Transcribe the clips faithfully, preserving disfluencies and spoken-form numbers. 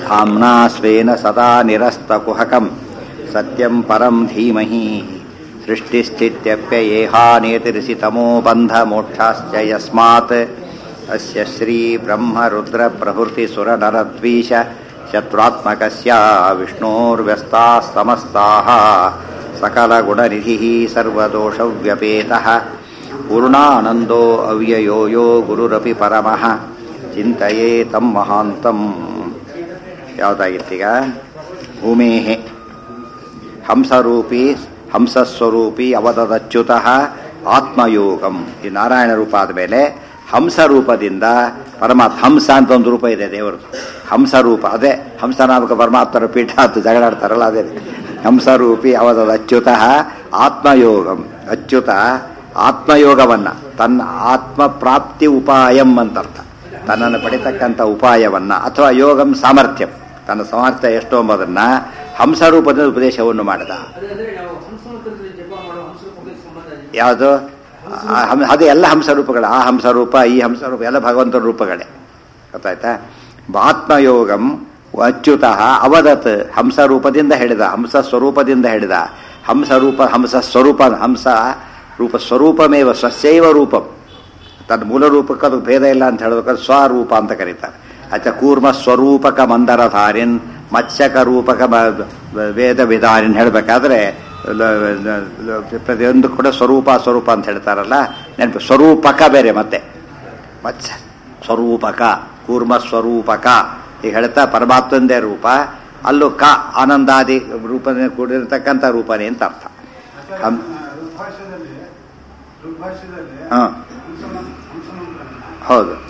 धाम्ना स्वेन सदा निरस्तकुहकं सत्यं परं धीमहि सृष्टिस्थित्यप्ययेहानेतिरिषितमो बन्धमोक्षाश्च यस्मात् अस्य श्रीब्रह्मरुद्रप्रभृतिसुरनरद्वीष शत्रुत्मकस्य विष्णोर्व्यस्ताः समस्ताः सकलगुणनिधिः सर्वदोषव्यपेतः पूर्णानन्दो अव्ययो यो गुरुरपि परमः चिन्तये तं महान्तम् ಯಾವುದಾಗಿತ್ತೀಗ ಭೂಮೇಃ ಹಂಸರೂಪಿ ಹಂಸಸ್ವರೂಪಿ ಅವದದಚ್ಯುತಃ ಆತ್ಮಯೋಗಂ. ಈ ನಾರಾಯಣ ರೂಪ ಆದಮೇಲೆ ಹಂಸರೂಪದಿಂದ ಪರಮಾತ್ಮ ಹಂಸ ಅಂತ ಒಂದು ರೂಪ ಇದೆ ದೇವರದು. ಹಂಸರೂಪ ಅದೇ ಹಂಸನಾಮಕ ಪರಮಾತ್ಮರ ಪೀಠ ಅಂತ ಜಗಳಾಡ್ತಾರಲ್ಲ ಅದೇ ಹಂಸರೂಪಿ ಅವದದಚ್ಯುತಃ ಆತ್ಮಯೋಗಂ. ಅಚ್ಯುತ ಆತ್ಮಯೋಗವನ್ನ ತನ್ನ ಆತ್ಮ ಪ್ರಾಪ್ತಿ ಉಪಾಯಂ ಅಂತರ್ಥ, ತನ್ನನ್ನು ಪಡಿತಕ್ಕಂಥ ಉಪಾಯವನ್ನ ಅಥವಾ ಯೋಗಂ ಸಾಮರ್ಥ್ಯಂ, ತನ್ನ ಸಾಮರ್ಥ್ಯ ಎಷ್ಟು ಎಂಬುದನ್ನ ಹಂಸರೂಪದ ಉಪದೇಶವನ್ನು ಮಾಡಿದ. ಯಾವುದು ಅದು ಎಲ್ಲ ಹಂಸರೂಪಗಳು, ಆ ಹಂಸರೂಪ ಈ ಹಂಸರೂಪ ಎಲ್ಲ ಭಗವಂತನ ರೂಪಗಳೇ. ಗೊತ್ತಾಯ್ತಾ? ಆತ್ಮಯೋಗಂ ಅಚ್ಯುತ ಅವದತ್, ಹಂಸರೂಪದಿಂದ ಹೇಳಿದ, ಹಂಸ ಸ್ವರೂಪದಿಂದ ಹೇಳಿದ. ಹಂಸರೂಪ ಹಂಸ ಸ್ವರೂಪ ಹಂಸ ರೂಪ ಸ್ವರೂಪಮೇವ ಸ್ವಸ್ಯೈವ ರೂಪಂ, ತನ್ನ ಮೂಲ ರೂಪಕ್ಕೆ ಅದು ಭೇದ ಇಲ್ಲ ಅಂತ ಹೇಳಬೇಕಾದ್ರೆ ಸ್ವರೂಪ ಅಂತ ಕರೀತಾರೆ. ಆಚೆ ಕೂರ್ಮ ಸ್ವರೂಪಕ ಮಂದರಧಾರಿನ್, ಮತ್ಸ್ಯಕ ರೂಪಕ ವೇದ ವಿಧಾರಿನ್ ಹೇಳಬೇಕಾದ್ರೆ ಪ್ರತಿಯೊಂದು ಕೂಡ ಸ್ವರೂಪ ಸ್ವರೂಪ ಅಂತ ಹೇಳ್ತಾರಲ್ಲ, ನೆನಪು ಸ್ವರೂಪಕ ಬೇರೆ, ಮತ್ತೆ ಮತ್ಸ್ಯ ಸ್ವರೂಪಕ ಕೂರ್ಮ ಸ್ವರೂಪಕ ಈಗ ಹೇಳ್ತಾ ಪರಮಾತ್ಮಂದೇ ರೂಪ, ಅಲ್ಲೂ ಕ ಆನಂದಾದಿ ರೂಪದಿಂದ ಕೂಡಿರತಕ್ಕಂಥ ರೂಪನೇ ಅಂತ ಅರ್ಥ. ಹಾಂ ಹೌದು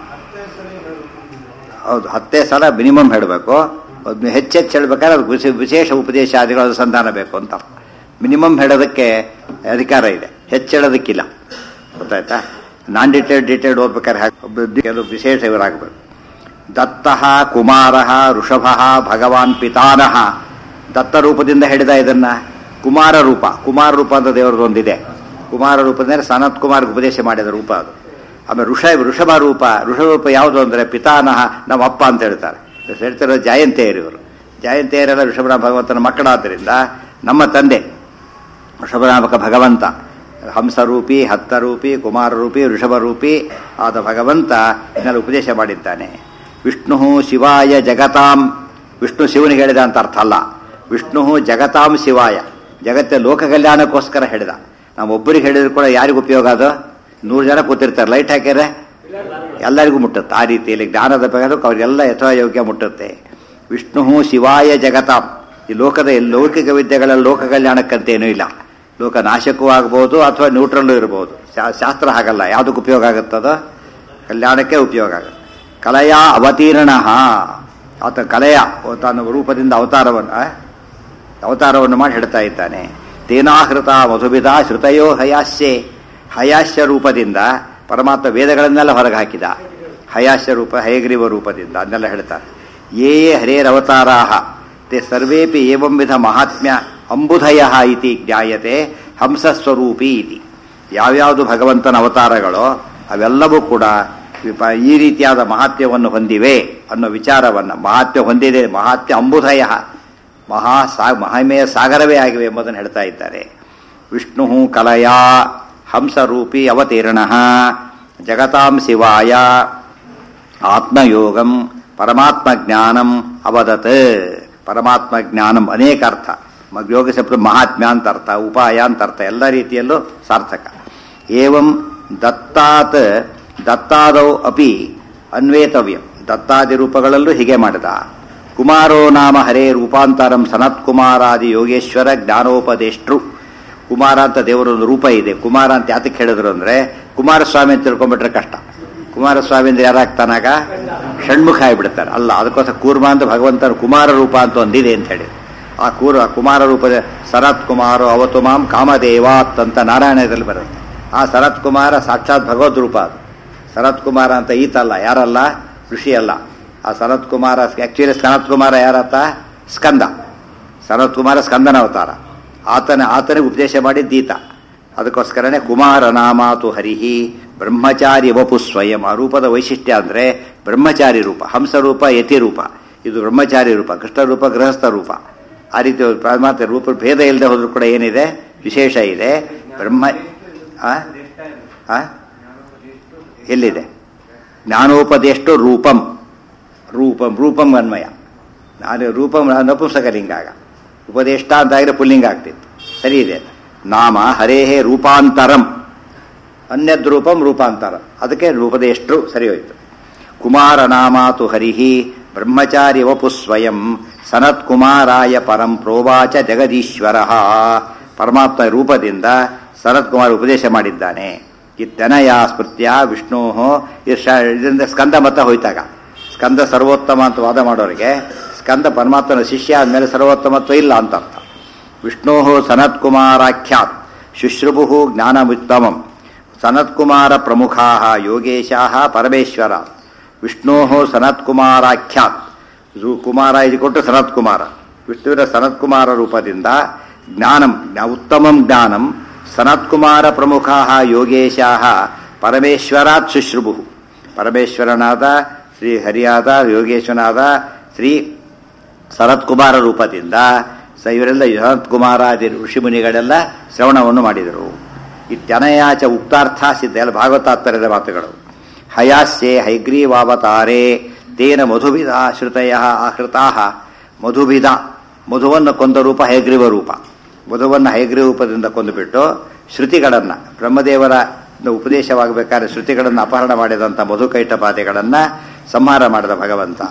ಹೌದು, ಹತ್ತೇ ಸಲ ಮಿನಿಮಮ್ ಹೇಳಬೇಕು. ಹೆಚ್ಚೆಚ್ಚು ಹೇಳ್ಬೇಕಾದ್ರೆ ಅದು ವಿಶೇಷ ಉಪದೇಶಾದಿಗಳು ಅನುಸಂಧಾನ ಬೇಕು ಅಂತ. ಮಿನಿಮಮ್ ಹೇಳೋದಕ್ಕೆ ಅಧಿಕಾರ ಇದೆ, ಹೆಚ್ಚು ಹೇಳೋದಕ್ಕಿಲ್ಲ. ಗೊತ್ತಾಯ್ತಾ? ನಾನ್ ಡಿಟೇಲ್ಡ್ ಡಿಟೇಲ್ಡ್ ಓದ್ಬೇಕಾದ್ರೆ ಅದು ವಿಶೇಷ ಇವರಾಗಬೇಕು. ದತ್ತಃ ಕುಮಾರಃ ಋಷಭಃ ಭಗವಾನ್ ಪಿತಾನಃ. ದತ್ತ ರೂಪದಿಂದ ಹೇಳಿದ ಇದನ್ನ. ಕುಮಾರ ರೂಪ, ಕುಮಾರ ರೂಪ ಅಂತ ದೇವರದೊಂದಿದೆ. ಕುಮಾರ ರೂಪದಿಂದ ಸನತ್ ಕುಮಾರ್ಗೆ ಉಪದೇಶ ಮಾಡಿದ ರೂಪ ಅದು. ಆಮೇಲೆ ಋಷ ಋಷಭ ರೂಪ, ಋಷಭ ರೂಪ ಯಾವುದು ಅಂದರೆ ಪಿತಾನಹ, ನಮ್ಮ ಅಪ್ಪ ಅಂತ ಹೇಳ್ತಾರೆ. ಹೇಳ್ತಿರೋ ಜಯಂತಿಯರು ಇವರು. ಜಯಂತಿಯರೆಲ್ಲ ಋಷಭನಾಮ ಭಗವಂತನ ಮಕ್ಕಳಾದ್ದರಿಂದ ನಮ್ಮ ತಂದೆ ಋಷಭನಾಮಕ ಭಗವಂತ ಹಂಸರೂಪಿ ಹತ್ತರೂಪಿ ಕುಮಾರರೂಪಿ ಋಷಭರೂಪಿ ಆದ ಭಗವಂತ ಇದನ್ನೆಲ್ಲ ಉಪದೇಶ ಮಾಡಿದ್ದಾನೆ. ವಿಷ್ಣು ಶಿವಾಯ ಜಗತಾಂ, ವಿಷ್ಣು ಶಿವನಿಗೆ ಹೇಳಿದ ಅಂತ ಅರ್ಥ ಅಲ್ಲ. ವಿಷ್ಣು ಜಗತಾಂ ಶಿವಾಯ, ಜಗತ್ತೇ ಲೋಕ ಕಲ್ಯಾಣಕ್ಕೋಸ್ಕರ ಹೇಳಿದ. ನಾವೊಬ್ಬರಿಗೆ ಹೇಳಿದ್ರು ಕೂಡ ಯಾರಿಗೂ ಉಪಯೋಗ ಅದು? ನೂರು ಜನ ಕೂತಿರ್ತಾರೆ, ಲೈಟ್ ಹಾಕಿದ್ರೆ ಎಲ್ಲರಿಗೂ ಮುಟ್ಟುತ್ತೆ. ಆ ರೀತಿಯಲ್ಲಿ ಜ್ಞಾನದ ಬಗ್ಗೆ ಅವರಿಗೆಲ್ಲ ಯಥಾಯೋಗ್ಯ ಮುಟ್ಟುತ್ತೆ. ವಿಷ್ಣು ಶಿವಾಯ ಜಗತಾಂ, ಈ ಲೋಕದ ಲೌಕಿಕ ವಿದ್ಯೆಗಳಲ್ಲಿ ಲೋಕ ಕಲ್ಯಾಣಕ್ಕಂತೇನೂ ಇಲ್ಲ. ಲೋಕ ನಾಶಕ್ಕೂ ಆಗ್ಬೋದು ಅಥವಾ ನ್ಯೂಟ್ರಲ್ಲೂ ಇರ್ಬೋದು. ಶಾಸ್ತ್ರ ಹಾಗಲ್ಲ, ಯಾವುದಕ್ಕೆ ಉಪಯೋಗ ಆಗುತ್ತದೋ ಕಲ್ಯಾಣಕ್ಕೆ ಉಪಯೋಗ ಆಗುತ್ತೆ. ಕಲೆಯ ಅವತೀರ್ಣ, ಆತ ಕಲೆಯ ತಾನು ರೂಪದಿಂದ ಅವತಾರವನ್ನು ಅವತಾರವನ್ನು ಮಾಡಿ ಹೇಳ್ತಾ ಇದ್ದಾನೆ. ತೇನಾಹೃತ ಮಧುಬಿದ ಶ್ರುತಯೋ ಹಯಾಸ್ಯೆ, ಹಯಾಸ್ಯ ರೂಪದಿಂದ ಪರಮಾತ್ಮ ವೇದಗಳನ್ನೆಲ್ಲ ಹೊರಗೆ ಹಾಕಿದ. ಹಯಾಸ್ಯ ರೂಪ ಹಯಗ್ರೀವ ರೂಪದಿಂದ ಅದನ್ನೆಲ್ಲ ಹೇಳ್ತಾರೆ. ಯೇ ಯೇ ಹರೇರವತಾರಾಹ ತೇ ಸರ್ವೇಪಿ ಏವಂ ವಿಧ ಮಹಾತ್ಮ್ಯ ಅಂಬುಧಯ ಇತಿ ಜ್ಞಾಯತೆ ಹಂಸಸ್ವರೂಪಿ ಇತಿ. ಯಾವ್ಯಾವುದು ಭಗವಂತನ ಅವತಾರಗಳೋ ಅವೆಲ್ಲವೂ ಕೂಡ ಈ ರೀತಿಯಾದ ಮಹಾತ್ಮ್ಯವನ್ನು ಹೊಂದಿವೆ ಅನ್ನೋ ವಿಚಾರವನ್ನು, ಮಹಾತ್ಮ್ಯ ಹೊಂದಿದೆ, ಮಹಾತ್ಮ್ಯ ಅಂಬುಧಯ ಮಹಾ ಸಾ ಮಹಿಮೆಯ ಸಾಗರವೇ ಆಗಿವೆ ಎಂಬುದನ್ನು ಹೇಳ್ತಾ ಇದ್ದಾರೆ. ವಿಷ್ಣು ಕಲಯಾ ಹಂಸರೂಪಿ ಅವತೀರ್ಣ ಜಗತಾಂ ಶಿವಾಯ ಆತ್ಮಯೋಗಂ ಪರಮಾತ್ಮ ಜ್ಞಾನಂ ಅವದತ್. ಪರಮಾತ್ಮ ಜ್ಞಾನಂ ಅನೇಕ ಅರ್ಥ, ಯೋಗ ಶಬ್ದ ಮಹಾತ್ಮ್ಯ ಅಂತ ಅರ್ಥ, ಉಪಾಯ ಅಂತ ಅರ್ಥ, ಎಲ್ಲ ರೀತಿಯಲ್ಲೂ ಸಾರ್ಥಕ. ಏವಂ ದತ್ತಾತ್ ದತ್ತಾದೌ ಅಪಿ ಅನ್ವೇತವ್ಯಂ, ದತ್ತಾದಿ ರೂಪಗಳಲ್ಲೂ ಹೀಗೆ ಮಾಡಿದ. ಕುಮಾರೋ ನಾಮ ಹರೇ ರೂಪಾಂತರಂ ಸನತ್ ಕುಮಾರಾದಿ ಯೋಗೇಶ್ವರ ಜ್ಞಾನೋಪದೇಷ್ಟ್ರು. ಕುಮಾರ ಅಂತ ದೇವರೊಂದು ರೂಪ ಇದೆ. ಕುಮಾರ ಅಂತ ಯಾತಕ್ಕೆ ಹೇಳಿದ್ರು ಅಂದ್ರೆ ಕುಮಾರಸ್ವಾಮಿ ಅಂತ ತಿಳ್ಕೊಂಡ್ಬಿಟ್ರೆ ಕಷ್ಟ. ಕುಮಾರಸ್ವಾಮಿ ಅಂದ್ರೆ ಯಾರಾಗ್ತಾನಾಗ ಷಣ್ಮುಖ ಆಗಿಬಿಡ್ತಾರೆ. ಅಲ್ಲ, ಅದಕ್ಕೋಸ್ಕರ ಕೂರ್ಮ ಅಂತ ಭಗವಂತನ ಕುಮಾರ ರೂಪ ಅಂತ ಒಂದಿದೆ ಅಂತ ಹೇಳಿ ಆ ಕೂರ್ ಕುಮಾರ ರೂಪದ ಸನತ್ ಕುಮಾರೋ ಅವತು ಮಾಂ ಕಾಮದೇವಾತ್ ಅಂತ ನಾರಾಯಣದಲ್ಲಿ ಬರುತ್ತೆ. ಆ ಸನತ್ ಕುಮಾರ ಸಾಕ್ಷಾತ್ ಭಗವದ್ ರೂಪ ಅದು. ಸನತ್ ಕುಮಾರ ಅಂತ ಈತಲ್ಲ, ಯಾರಲ್ಲ, ಋಷಿ ಅಲ್ಲ. ಆ ಸನತ್ ಕುಮಾರ ಆಕ್ಚುಲಿ ಸನತ್ ಕುಮಾರ ಯಾರತ್ತ? ಸ್ಕಂದ. ಸನತ್ ಕುಮಾರ ಸ್ಕಂದನ ಅವತಾರ. ಆತನ ಆತನಿಗೆ ಉಪದೇಶ ಮಾಡಿದ್ದೀತ. ಅದಕ್ಕೋಸ್ಕರನೇ ಕುಮಾರ ನಾಮಾತು ಹರಿಹಿ ಬ್ರಹ್ಮಚಾರಿ ವಪು ಸ್ವಯಂ. ಆ ರೂಪದ ವೈಶಿಷ್ಟ್ಯ ಅಂದರೆ ಬ್ರಹ್ಮಚಾರಿ ರೂಪ, ಹಂಸ ರೂಪ, ಯತಿ ರೂಪ. ಇದು ಬ್ರಹ್ಮಚಾರಿ ರೂಪ, ಕೃಷ್ಣ ರೂಪ ಗೃಹಸ್ಥ ರೂಪ. ಆ ರೀತಿ ಪರಮಾತ್ಮ ರೂಪ ಭೇದ ಇಲ್ಲದೆ ಹೋದ್ರೂ ಕೂಡ ಏನಿದೆ ವಿಶೇಷ ಇದೆ. ಬ್ರಹ್ಮ ಆ? ಆ? ಎಲ್ಲಿದೆ ಜ್ಞಾನೋಪದೇಷ್ಟು ರೂಪಂ ರೂಪಂ ರೂಪಂ ಅನ್ವಯ. ನಾನು ರೂಪಂ ನಪುಂಸಕಲಿಂಗ, ಆಗ ಉಪದೇಷ್ಟ ಅಂತ ಆಗಿದ್ರೆ ಪುಲ್ಲಿಂಗ ಆಗ್ತಿತ್ತು. ಸರಿ ಇದೆ. ನಾಮ ಹರೇಹೇ ರೂಪಾಂತರಂ, ಅನ್ಯದ್ ರೂಪಂ ರೂಪಾಂತರ, ಅದಕ್ಕೆ ಉಪದೇಷ್ಟು ಸರಿ ಹೋಯ್ತು. ಕುಮಾರ ನಾಮಾತು ಹರಿಹಿ ಬ್ರಹ್ಮಚಾರಿ ವಪು ಸ್ವಯಂ ಸನತ್ ಕುಮಾರಾಯ ಪರಂ ಪ್ರೋವಾಚ ಜಗದೀಶ್ವರ. ಪರಮಾತ್ಮ ರೂಪದಿಂದ ಸನತ್ ಕುಮಾರ್ ಉಪದೇಶ ಮಾಡಿದ್ದಾನೆ. ಇತ್ತನಯ ಸ್ಮೃತ್ಯ ವಿಷ್ಣೋ ಇದರಿಂದ ಸ್ಕಂದ ಮತ ಹೋಯ್ತಾಗ, ಸ್ಕಂದ ಸರ್ವೋತ್ತಮ ಅಂತ ವಾದ ಮಾಡೋರಿಗೆ ಸ್ಕಂದ ಪರಮಾತ್ಮನ ಶಿಷ್ಯ ಆದಮೇಲೆ ಸರ್ವೋತ್ತಮತ್ವ ಇಲ್ಲ ಅಂತ ಅರ್ಥ. ವಿಷ್ಣೋ ಸನತ್ಕುಮಾರಾಖ್ಯಾತ್ ಶುಶ್ರುಭು ಜ್ಞಾನಮುತ್ತಮಂ ಸನತ್ಕುಮಾರ ಪ್ರಮುಖಾ ಯೋಗೇಶಾ ಪರಮೇಶ್ವರ. ವಿಷ್ಣೋ ಸನತ್ಕುಮಾರಾಖ್ಯಾತ್, ಕುಮಾರ ಇದು ಕೊಟ್ಟು ಸನತ್ಕುಮಾರ, ವಿಷ್ಣುವಿನ ಸನತ್ಕುಮಾರ ರೂಪದಿಂದ ಜ್ಞಾನಂ ಉತ್ತಮಂ ಜ್ಞಾನಂ ಸನತ್ಕುಮಾರ ಪ್ರಮುಖಾ ಯೋಗೇಶಾ ಪರಮೇಶ್ವರಾತ್ ಶುಶ್ರುಭು. ಪರಮೇಶ್ವರನಾದ ಶ್ರೀ ಹರಿಯಾದ ಯೋಗೇಶ್ವರನಾದ ಶ್ರೀ ಸನತ್ಕುಮಾರ ರೂಪದಿಂದ ಸ ಇವರೆಲ್ಲ ಸನತ್ಕುಮಾರಾದಿ ಋಷಿಮುನಿಗಳೆಲ್ಲ ಶ್ರವಣವನ್ನು ಮಾಡಿದರು. ಇತ್ಯನಯಾಚ ಉಕ್ತಾರ್ಥ ಸಿದ್ಧ, ಎಲ್ಲ ಭಾಗವತಾತ್ಪರ್ಯದ ಮಾತುಗಳು. ಹಯಾಸ್ಯೆ ಹೈಗ್ರೀವಾವತಾರೇ ತೇನ ಮಧುಭಿದ ಶ್ರುತಯ ಆಹೃತಾ. ಮಧುಭಿದ, ಮಧುವನ್ನು ಕೊಂದ ರೂಪ ಹೈಗ್ರೀವ ರೂಪ. ಮಧುವನ್ನು ಹೈಗ್ರೀವ ರೂಪದಿಂದ ಕೊಂದುಬಿಟ್ಟು ಶ್ರುತಿಗಳನ್ನು, ಬ್ರಹ್ಮದೇವರ ಉಪದೇಶವಾಗಬೇಕಾದ್ರೆ ಶ್ರುತಿಗಳನ್ನು ಅಪಹರಣ ಮಾಡಿದಂಥ ಮಧುಕೈಟಪಾದಿಗಳನ್ನು ಸಂಹಾರ ಮಾಡಿದ ಭಗವಂತ.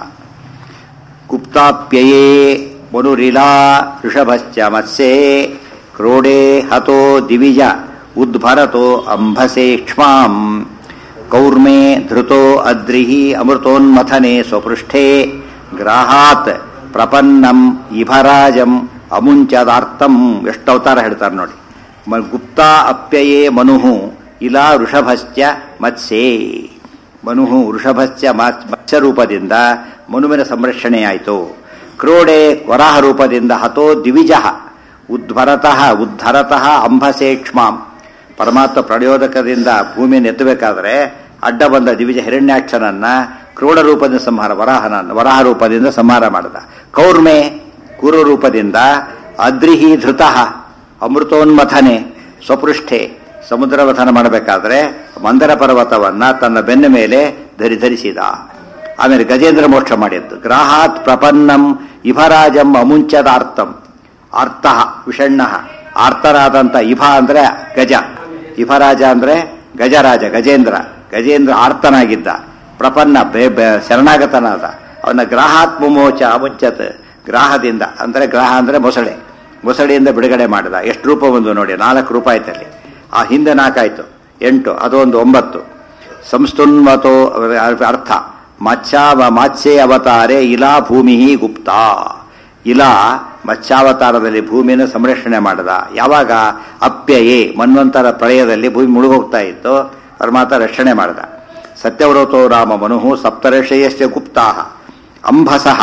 ಗುಪ್ತಾಪ್ಯಯೇ ಮನುರಿಲಾ ಋಷಭಶ್ಚ ಮತ್ಸ್ಯೇ ಕ್ರೋಡೇ ಹತೋ ದಿವಿಜ ಉದ್ಭರತೋ ಅಂಭಸೇ ಕ್ಷ್ಮಾಂ ಕೌರ್ಮೇ ಧೃತೋ ಅದ್ರಿಹಿ ಅಮೃತೋನ್ಮಥನೆ ಸ್ವಪೃಷ್ಠೇ ಗ್ರಾಹಾತ್ ಪ್ರಪನ್ನಂ ಇಭರಾಜಂ ಅಮುಂಚದಾರ್ಥಂ. ಎಷ್ಟು ಅವತಾರ ಹೇಳ್ತಾರೆ ನೋಡಿ. ಗುಪ್ತಾ ಅಪ್ಯಯೇ ಮನುಹು ಇಲಾ ವೃಷಭಶ್ಚ ಮತ್ಸ್ಯೇ. ಮನುಹು ವೃಷಭಶ್ಚ ಮತ್ಸ್ಯ ರೂಪದಿಂದ ಮನುವಿನ ಸಂರಕ್ಷಣೆಯಾಯಿತು. ಕ್ರೋಡೆ ವರಾಹ ರೂಪದಿಂದ ಹತೋ ದಿವಿಜ ಉದ್ಭರತಃ ಉದ್ಧರತಃ ಅಂಭಸೇ ಕ್ಷ್ಮಾಂ. ಪರಮಾತ್ಮ ಪ್ರಯೋದಕದಿಂದ ಭೂಮಿಯನ್ನು ಎತ್ತಬೇಕಾದ್ರೆ ಅಡ್ಡ ಬಂದ ದಿವಿಜ ಹಿರಣ್ಯಾಕ್ಷನನ್ನ ಕ್ರೋಡ ರೂಪದಿಂದ ಸಂಹಾರ, ವರಾಹನ ವರಾಹ ರೂಪದಿಂದ ಸಂಹಾರ ಮಾಡಿದ. ಕೌರ್ಮೆ ಕುರು ರೂಪದಿಂದ ಅದ್ರಿಹಿ ಧೃತಃ ಅಮೃತೋನ್ಮಥನೆ ಸ್ವಪೃಷ್ಠೆ. ಸಮುದ್ರವಥನ ಮಾಡಬೇಕಾದ್ರೆ ಮಂದರ ಪರ್ವತವನ್ನ ತನ್ನ ಬೆನ್ನ ಮೇಲೆ ಧರಿ ಧರಿಸಿದ. ಆಮೇಲೆ ಗಜೇಂದ್ರ ಮೋಕ್ಷ ಮಾಡಿದ್ದು. ಗ್ರಾಹಾತ್ ಪ್ರಪನ್ನಂ ಇಭರಾಜಂ ಅಮುಂಚದಾರ್ಥಂ. ಅರ್ಥ ವಿಷಣ್ಣ, ಆರ್ತರಾದಂಥ ಇಭ ಅಂದ್ರೆ ಗಜ, ಇಭರಾಜ ಅಂದ್ರೆ ಗಜರಾಜ ಗಜೇಂದ್ರ. ಗಜೇಂದ್ರ ಆರ್ತನಾಗಿದ್ದ, ಪ್ರಪನ್ನ ಶರಣಾಗತನಾದ. ಅವನ ಗ್ರಾಹಾತ್ ಮುಮೋಚ ಅಮುಂಚತ್, ಗ್ರಾಹದಿಂದ ಅಂದ್ರೆ ಗ್ರಾಹ ಅಂದ್ರೆ ಮೊಸಳೆ, ಮೊಸಳೆಯಿಂದ ಬಿಡುಗಡೆ ಮಾಡಿದ. ಎಷ್ಟು ರೂಪ ಒಂದು ನೋಡಿ, ನಾಲ್ಕು ರೂಪ ಆಯ್ತಲ್ಲಿ. ಆ ಹಿಂದೆ ನಾಲ್ಕಾಯ್ತು, ಎಂಟು, ಅದೊಂದು ಒಂಬತ್ತು. ಸಂಸ್ತುನ್ಮತೋ ಅರ್ಥ ಮತ್ಸ್ಯಾ ಮತ್ಸ್ಯೇ ಅವತಾರೆ ಇಲಾ ಭೂಮಿ ಗುಪ್ತಾ. ಇಲಾ ಮತ್ಸ್ಯಾವತಾರದಲ್ಲಿ ಭೂಮಿಯನ್ನು ಸಂರಕ್ಷಣೆ ಮಾಡಿದ. ಯಾವಾಗ? ಅಪ್ಯಯೇ, ಮನ್ವಂತರ ಪ್ರಳಯದಲ್ಲಿ ಭೂಮಿ ಮುಳುಗೋಗ್ತಾ ಇತ್ತು, ಪರಮಾತ್ಮ ರಕ್ಷಣೆ ಮಾಡಿದ. ಸತ್ಯವ್ರತೋ ರಾಮ ಮನುಹು ಸಪ್ತರ್ಷಯಶ್ಚ ಗುಪ್ತಾ. ಅಂಭಸಃ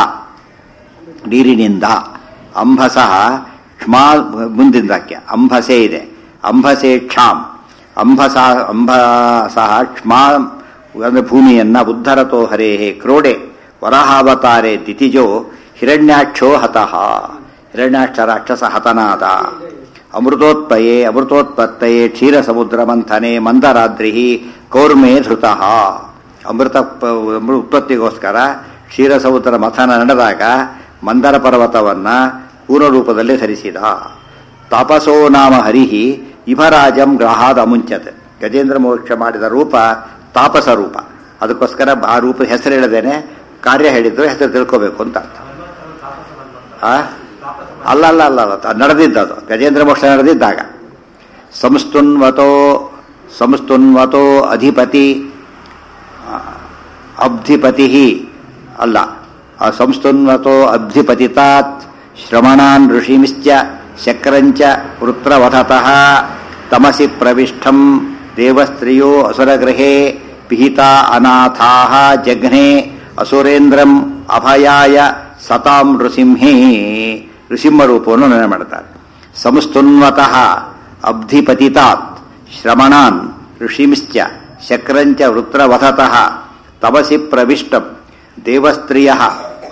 ನೀರಿನಿಂದ, ಅಂಭಸಃ ಕ್ಷಮಾ ಮುಂದಿನ ವಾಕ್ಯ ಅಂಭಸೆ ಇದೆ. ಅಂಭಸೆ ಕ್ಷಾಂ, ಅಂಭಸ ಅಂಭಸಃ ಕ್ಷಮಾ ಅಂದ್ರೆ ಭೂಮಿಯನ್ನ ಉದ್ಧರತೋ ಹರೇಹೇ ಕ್ರೋಡೆ ವರಾಹಾವತಾರೆ ದಿತಿಜೋ ಹಿರಣ್ಯಾಕ್ಷೋ ಹತಃ. ಹಿರಣ್ಯಾಕ್ಷ ರಾಕ್ಷಸ ಹತನಾದ. ಅಮೃತೋತ್ಪಯೇ ಅಮೃತೋತ್ಪತ್ತಯೇ ಕ್ಷೀರ ಸಮುದ್ರ ಮಂಥನೆ ಮಂದರಾದ್ರಿ ಕೌರ್ಮೇ ಧೃತಃ. ಅಮೃತ ಉತ್ಪತ್ತಿಗೋಸ್ಕರ ಕ್ಷೀರ ಸಮುದ್ರ ಮಥನ ನಡೆದಾಗ ಮಂದರ ಪರ್ವತವನ್ನ ಪೂರ್ಣ ರೂಪದಲ್ಲಿ ಧರಿಸಿದ. ತಾಪಸೋ ನಾಮ ಹರಿಹಿ ಇಭರಾಜಂ ಗ್ರಹಾದ ಅಮುಂಚತ್. ಗಜೇಂದ್ರ ಮೋಕ್ಷ ಮಾಡಿದ ರೂಪ ತಾಪಸ ರೂಪ. ಅದಕ್ಕೋಸ್ಕರ ಆ ರೂಪದ ಹೆಸರು ಹೇಳದೇನೆ ಕಾರ್ಯ ಹೇಳಿದ್ರು ಹೆಸರು ತಿಳ್ಕೋಬೇಕು ಅಂತ ಅರ್ಥ. ಆ ಅಲ್ಲ ಅಲ್ಲ ಅಲ್ಲ ಅಲ್ಲ ನಡೆದಿದ್ದದು ಗಜೇಂದ್ರ ಮೋಕ್ಷ ನಡೆದಿದ್ದಾಗ. ಸಂಸ್ತುನ್ವತೋ ಸಂಸ್ತುನ್ವತೋ ಅಧಿಪತಿ ಅಬ್ಧಿಪತಿ ಅಲ್ಲ, ಸಂಸ್ತುನ್ವತೋ ಅಬ್ಧಿಪತಿತಾತ್ ಶ್ರಮಣಾನ್ ಋಷಿಮಿಶ್ಚ ಶಕ್ರಂಚ ವೃತ್ರವಧತಃ ತಮಸಿ ಪ್ರವಿಷ್ಟಂ ದೇವಸ್ತ್ರೀಯೋ ಅಸುರಗೃಹೇ ಪಿಹಿತಾ ಅನಾಥಾಃ ಜಘ್ನೆ ಅಸುರೇಂದ್ರಂ ಅಭಯಾಯ ಸತಾಂ ನೃಸಿಂಹೇ. ನೃಸಿಂಹ ರೂಪವನ್ನು ನೆನೆ ಮಾಡ್ತಾರೆ. ಸಂಸ್ತುನ್ವತಃ ಅಬ್ಧಿಪತಿತಾತ್ ಶ್ರಮಣಾನ್ ಋಷಿಮಿಶ್ಚ ಶಕ್ರಂಚ ವೃತ್ರವಧತಃ ತಮಸಿ ಪ್ರವಿಷ್ಟಂ ದೇವಸ್ತ್ರೀಯ